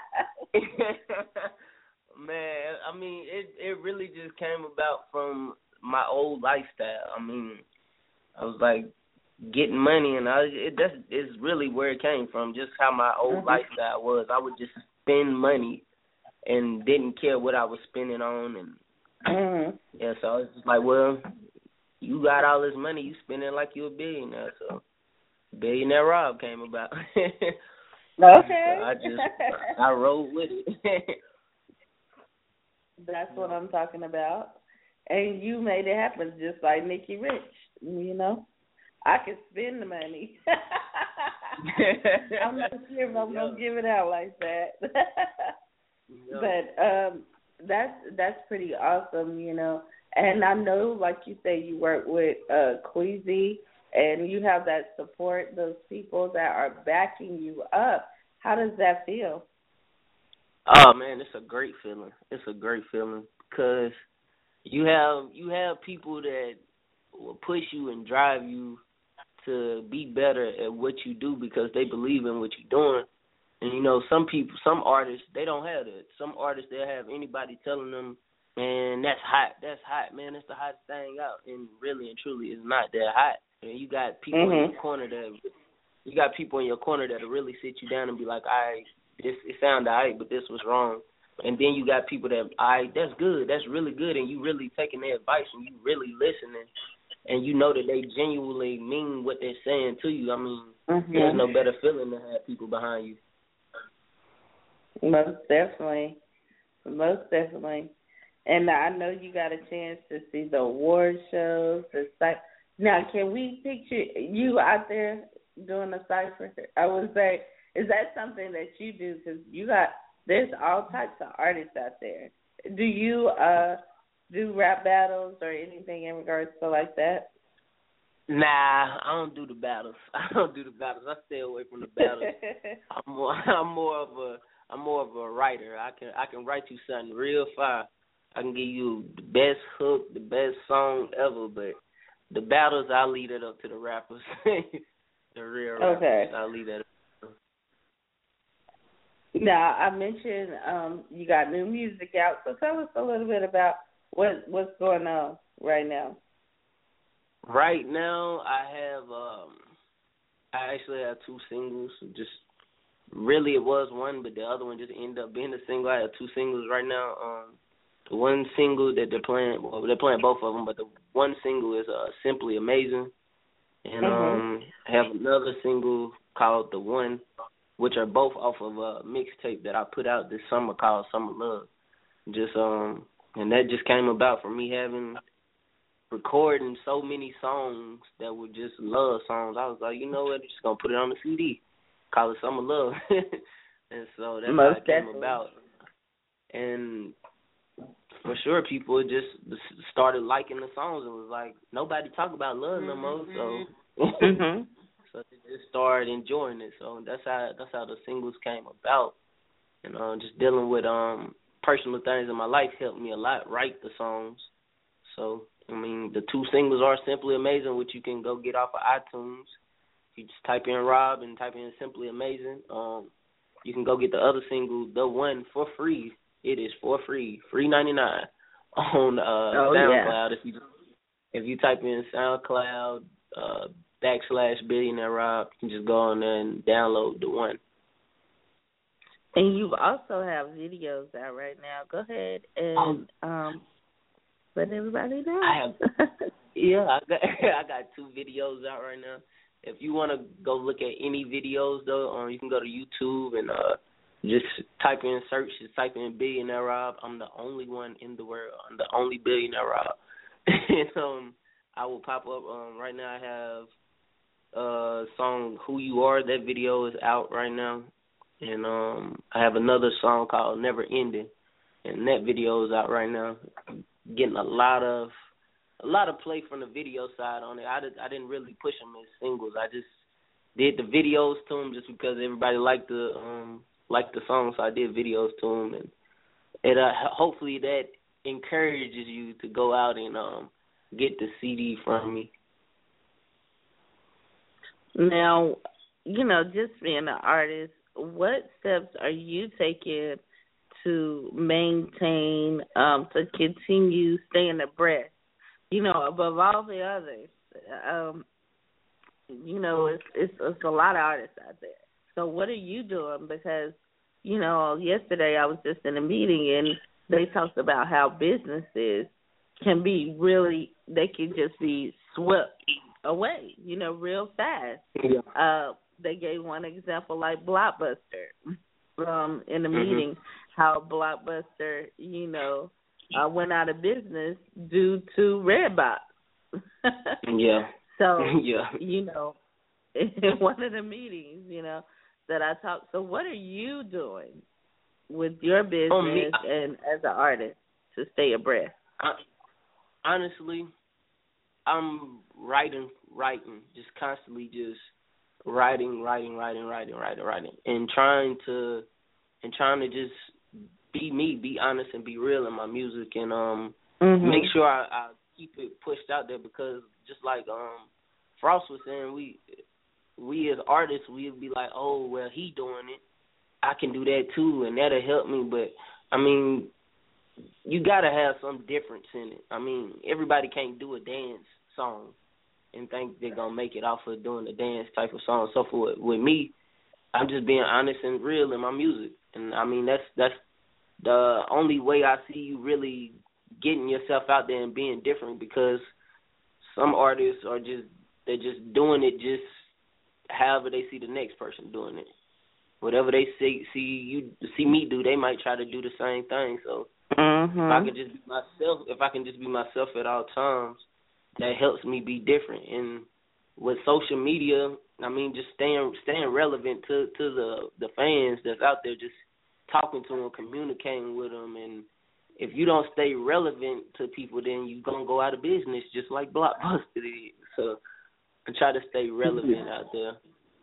Speaker 9: Man, I mean, it it really just came about from my old lifestyle. I mean, I was like getting money, and I it that's is really where it came from. Just how my old mm-hmm. lifestyle was. I would just spend money and didn't care what I was spending on, and mm-hmm. yeah, so I was just like, well, you got all this money, you spend it like you're a billionaire. So Billionaire Rob came about.
Speaker 2: Okay.
Speaker 9: So I just I rolled with it.
Speaker 2: That's what I'm talking about. And you made it happen just like Nikki Rich, you know. I could spend the money. I'm not sure if I'm yeah. going to give it out like that. yeah. But um, that's that's pretty awesome, you know. And I know, like you say, you work with uh, Queasy, and you have that support, those people that are backing you up. How does that feel?
Speaker 9: Oh man, it's a great feeling. It's a great feeling because you have you have people that will push you and drive you to be better at what you do because they believe in what you're doing. And you know, some people, some artists, they don't have that. Some artists, they'll have anybody telling them, "Man, that's hot. That's hot, man. That's the hottest thing out." And really and truly, it's not that hot. And you got people mm-hmm. in your corner that you got people in your corner that'll really sit you down and be like, "All right, this it sounded all right, but this was wrong." And then you got people that, all right, that's good, that's really good, and you really taking their advice and you really listening, and you know that they genuinely mean what they're saying to you. I mean, mm-hmm. there's no better feeling to have people behind you.
Speaker 2: Most definitely. Most definitely. And I know you got a chance to see the award shows. The cy- now, can we picture you out there doing a cipher? I would say, is that something that you do? Because you got, there's all types of artists out there. Do you uh, do rap battles or anything in regards to like that?
Speaker 9: Nah, I don't do the battles. I don't do the battles. I stay away from the battles. I'm more, I'm more of a, I'm more of a writer. I can, I can write you something real fire. I can give you the best hook, the best song ever. But the battles, I leave it up to the rappers, the real rappers.
Speaker 2: Okay.
Speaker 9: I leave that up.
Speaker 2: Now, I mentioned um, you got new music out, so tell us a little bit about what what's going on right now.
Speaker 9: Right now, I have, um, I actually have two singles. Just really, it was one, but the other one just ended up being a single. I have two singles right now. Um, the one single that they're playing, well, they're playing both of them, but the one single is uh, Simply Amazing, and mm-hmm. um, I have another single called The One, which are both off of a mixtape that I put out this summer called Summer Love. Just um, and that just came about from me having recording so many songs that were just love songs. I was like, you know what, I'm just gonna put it on the C D, call it Summer Love, and so that's
Speaker 2: Most
Speaker 9: how it came
Speaker 2: definitely.
Speaker 9: about. and for sure people just started liking the songs and was like, nobody talk about love no more, so
Speaker 2: mm-hmm.
Speaker 9: so they just started enjoying it. So that's how that's how the singles came about, and uh, just dealing with um personal things in my life helped me a lot write the songs. So I mean, the two singles are Simply Amazing, which you can go get off of iTunes. You just type in Rob and type in Simply Amazing. Um, you can go get the other single, The One, for free. It is for free, free ninety-nine on uh,
Speaker 2: oh,
Speaker 9: SoundCloud.
Speaker 2: Yeah.
Speaker 9: If you if you type in SoundCloud uh, backslash Billionaire Rob, you can just go on there and download The One.
Speaker 2: And you also have videos out right now. Go ahead and um, let everybody know.
Speaker 9: I have, yeah, I got I got two videos out right now. If you want to go look at any videos, though, um, you can go to YouTube and uh, just type in search, just type in Billionaire Rob. I'm the only one in the world. I'm the only Billionaire Rob. and um, I will pop up. Um, right now I have a song, Who You Are. That video is out right now. And um, I have another song called Never Ending. And that video is out right now. I'm getting a lot of a lot of play from the video side on it. I, did, I didn't really push them as singles. I just did the videos to them just because everybody liked the um, liked the song, so I did videos to them. And it uh, hopefully that encourages you to go out and um, get the C D from me.
Speaker 2: Now, you know, just being an artist, what steps are you taking to maintain, um, to continue staying abreast? You know, above all the others, um, you know, it's, it's it's a lot of artists out there. So what are you doing? Because, you know, yesterday I was just in a meeting and they talked about how businesses can be really, they can just be swept away, you know, real fast.
Speaker 9: Yeah.
Speaker 2: Uh, they gave one example like Blockbuster um, in the
Speaker 9: mm-hmm.
Speaker 2: meeting, how Blockbuster, you know, uh, went out of business due to Redbox.
Speaker 9: yeah.
Speaker 2: So,
Speaker 9: yeah.
Speaker 2: you know, in one of the meetings, you know, that I talked, so what are you doing with your business
Speaker 9: oh, me,
Speaker 2: and as an artist to stay abreast?
Speaker 9: I, honestly, I'm writing, writing, just constantly just writing, writing, writing, writing, writing, writing, and trying to, and trying to just be me, be honest, and be real in my music, and um,
Speaker 2: mm-hmm.
Speaker 9: make sure I, I keep it pushed out there because just like um, Frost was saying, we we as artists, we'd be like, oh, well, he doing it, I can do that too, and that'll help me. But I mean, you gotta have some difference in it. I mean, everybody can't do a dance song and think they're gonna make it off of doing a dance type of song. So for with me, I'm just being honest and real in my music, and I mean that's that's the only way I see you really getting yourself out there and being different, because some artists are just they're just doing it just however they see the next person doing it. Whatever they see see you see me do, they might try to do the same thing. So
Speaker 2: mm-hmm.
Speaker 9: if I can just be myself, if I can just be myself at all times, that helps me be different. And with social media, I mean, just staying staying relevant to, to the the fans that's out there, just talking to them, communicating with them. And if you don't stay relevant to people, then you're going to go out of business just like Blockbuster did. So I try to stay relevant out there.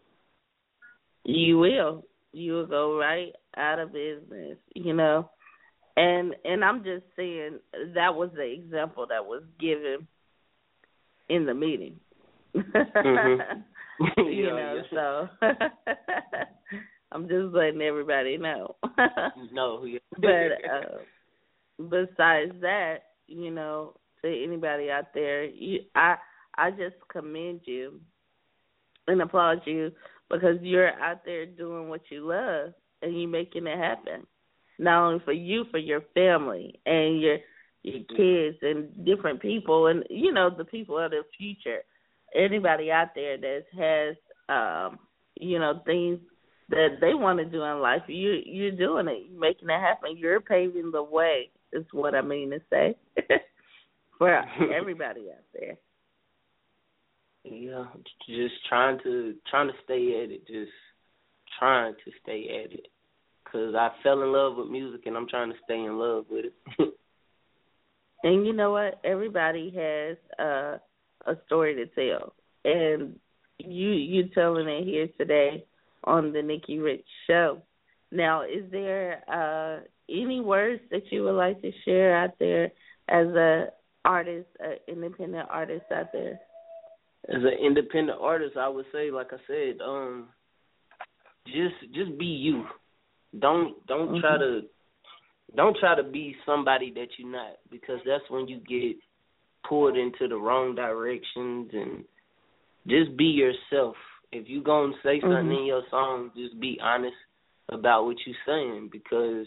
Speaker 2: You will. You will go right out of business, you know. And and I'm just saying that was the example that was given in the meeting.
Speaker 9: Mm-hmm.
Speaker 2: you
Speaker 9: yeah,
Speaker 2: know,
Speaker 9: yeah.
Speaker 2: so I'm just letting everybody know.
Speaker 9: no, yeah.
Speaker 2: But uh, besides that, you know, to anybody out there, you, I I just commend you and applaud you because you're out there doing what you love and you're making it happen. Not only for you, for your family and your your kids and different people and, you know, the people of the future. Anybody out there that has, um, you know, things that they want to do in life, you, you're doing it. You're making it happen. You're paving the way is what I mean to say for everybody out there.
Speaker 9: Yeah, just trying to trying to stay at it, just trying to stay at it. because I fell in love with music and I'm trying to stay in love with it.
Speaker 2: And you know what? Everybody has uh, a story to tell, and you you telling it here today on the Nikki Rich Show. Now, is there uh, any words that you would like to share out there as a artist, an independent artist out there?
Speaker 9: As an independent artist, I would say, like I said, um, just just be you. Don't don't mm-hmm. try to don't try to be somebody that you're not, because that's when you get pulled into the wrong directions. And just be yourself. If you gonna say something mm-hmm. in your song, just be honest about what you're saying, because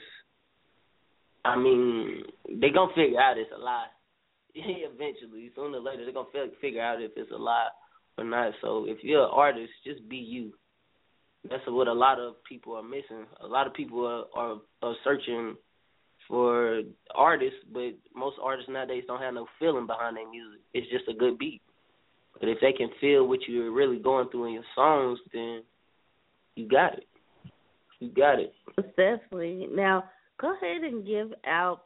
Speaker 9: I mean they gonna figure out it's a lie. Eventually, sooner or later, they're going to figure out if it's a lie or not. So if you're an artist, just be you. That's what a lot of people are missing. A lot of people are, are, are searching for artists, but most artists nowadays don't have no feeling behind their music. It's just a good beat. But if they can feel what you're really going through in your songs, then you got it. You got it.
Speaker 2: Definitely. Now, go ahead and give out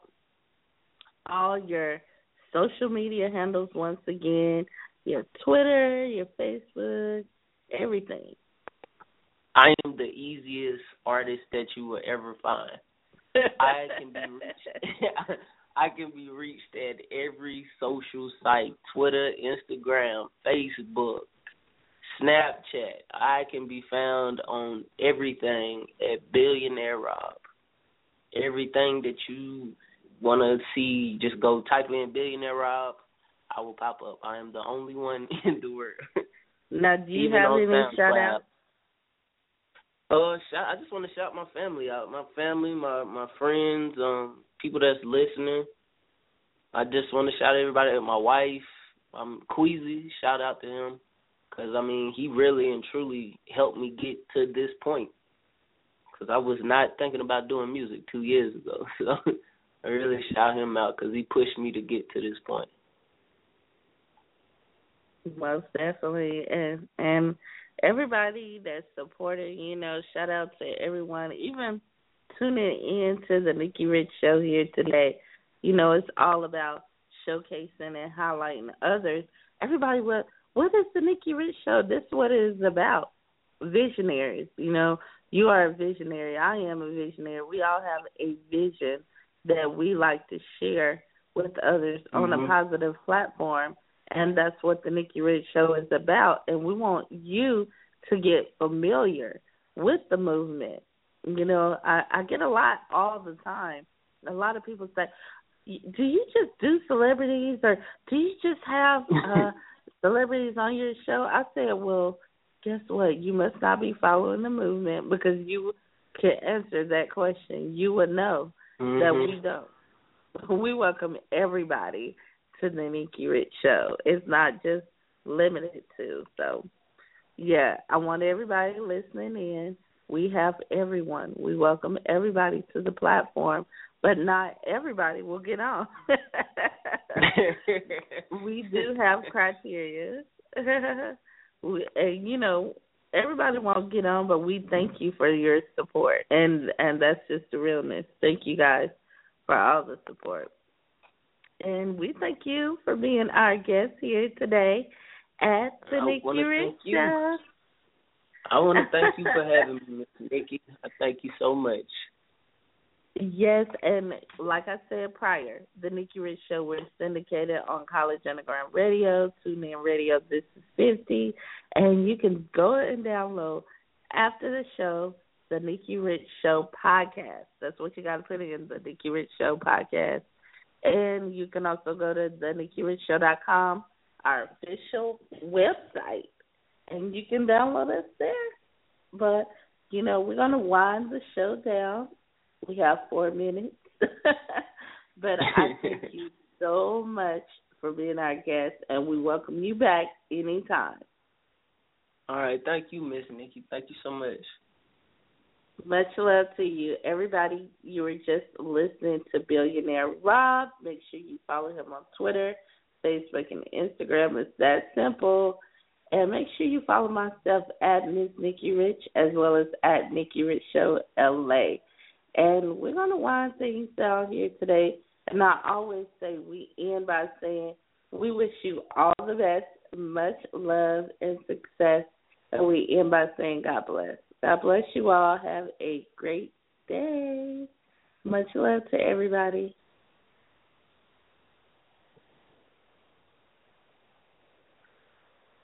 Speaker 2: all your social media handles once again, your Twitter, your Facebook, everything.
Speaker 9: I am the easiest artist that you will ever find. I can be reached. I can be reached at every social site: Twitter, Instagram, Facebook, Snapchat. I can be found on everything at Billionaire Rob. Everything that you want to see, just go type in Billionaire Rob, I will pop up. I am the only one in the world.
Speaker 2: Now, do you Even have any shout outs?
Speaker 9: Uh, shout, I just want to shout my family out. My family, my, my friends, um, people that's listening. I just want to shout everybody out. My wife, um, Queasy, shout out to him. Because, I mean, he really and truly helped me get to this point. Because I was not thinking about doing music two years ago. So I really shout him out because he pushed me to get to this point.
Speaker 2: Most definitely. And and everybody that's supporting, you know, shout out to everyone, even tuning in to the Nikki Rich Show here today. You know, it's all about showcasing and highlighting others. Everybody, what, what is the Nikki Rich Show? This is what it is about. Visionaries, you know. You are a visionary. I am a visionary. We all have a vision that we like to share with others mm-hmm. on a positive platform, and that's what the Nikki Rich Show is about. And we want you to get familiar with the movement. You know, I, I get a lot all the time. A lot of people say, do you just do celebrities, or do you just have uh, celebrities on your show? I said, well, guess what? You must not be following the movement, because you can answer that question. You would know mm-hmm. that we don't. We welcome everybody to the Nikki Rich Show. It's not just limited to. So, yeah, I want everybody listening in. We have everyone. We welcome everybody to the platform, but not everybody will get on. We do have criteria. We, and, you know, everybody won't get on, but we thank you for your support, and and that's just the realness. Thank you guys for all the support, and we thank you for being our guest here today at the I Nikki Rich Show.
Speaker 9: I want to thank you for having me, Miss Nikki. I thank you so much.
Speaker 2: Yes, and like I said prior, the Nikki Rich Show, we're syndicated on College Underground Radio, TuneIn Radio, This Is fifty, and you can go and download after the show the Nikki Rich Show podcast. That's what you got to put in, the Nikki Rich Show podcast. And you can also go to the nikki rich show dot com, our official website, and you can download us there. But, you know, we're going to wind the show down. We have four minutes. But I thank you so much for being our guest, and we welcome you back anytime.
Speaker 9: All right. Thank you, Miss Nikki. Thank you so much.
Speaker 2: Much love to you. Everybody, you were just listening to Billionaire Rob. Make sure you follow him on Twitter, Facebook, and Instagram. It's that simple. And make sure you follow myself at Miss Nikki Rich, as well as at Nikki Rich Show L A. And we're going to wind things down here today. And I always say we end by saying we wish you all the best, much love and success. And we end by saying God bless. God bless you all. Have a great day. Much love to everybody.